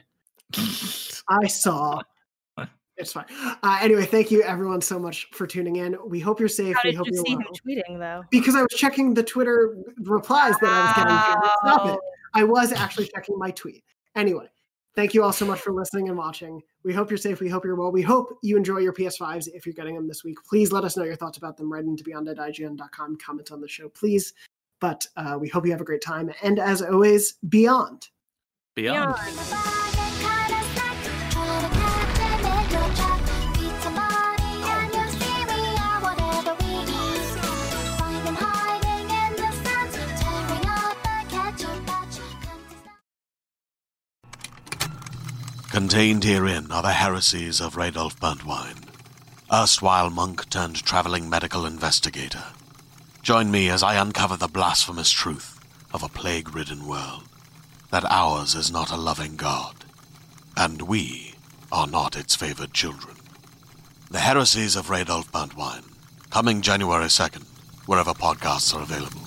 C: I saw. It's fine. Uh, anyway, thank you everyone so much for tuning in. We hope you're safe.
D: How
C: we
D: did
C: hope
D: you
C: you're
D: see
C: well.
D: him tweeting, though?
C: Because I was checking the Twitter replies that I was getting. Stop it. I was actually checking my tweet. Anyway, thank you all so much for listening and watching. We hope you're safe. We hope you're well. We hope you enjoy your P S fives if you're getting them this week. Please let us know your thoughts about them. Write into beyond at I G N dot com. Comment on the show, please. But uh, we hope you have a great time. And as always, beyond.
E: Beyond.
G: Contained herein are the heresies of Radolf Burntwine, erstwhile monk turned traveling medical investigator. Join me as I uncover the blasphemous truth of a plague-ridden world, that ours is not a loving God, and we are not its favored children. The heresies of Radolf Burntwine, coming January second, wherever podcasts are available.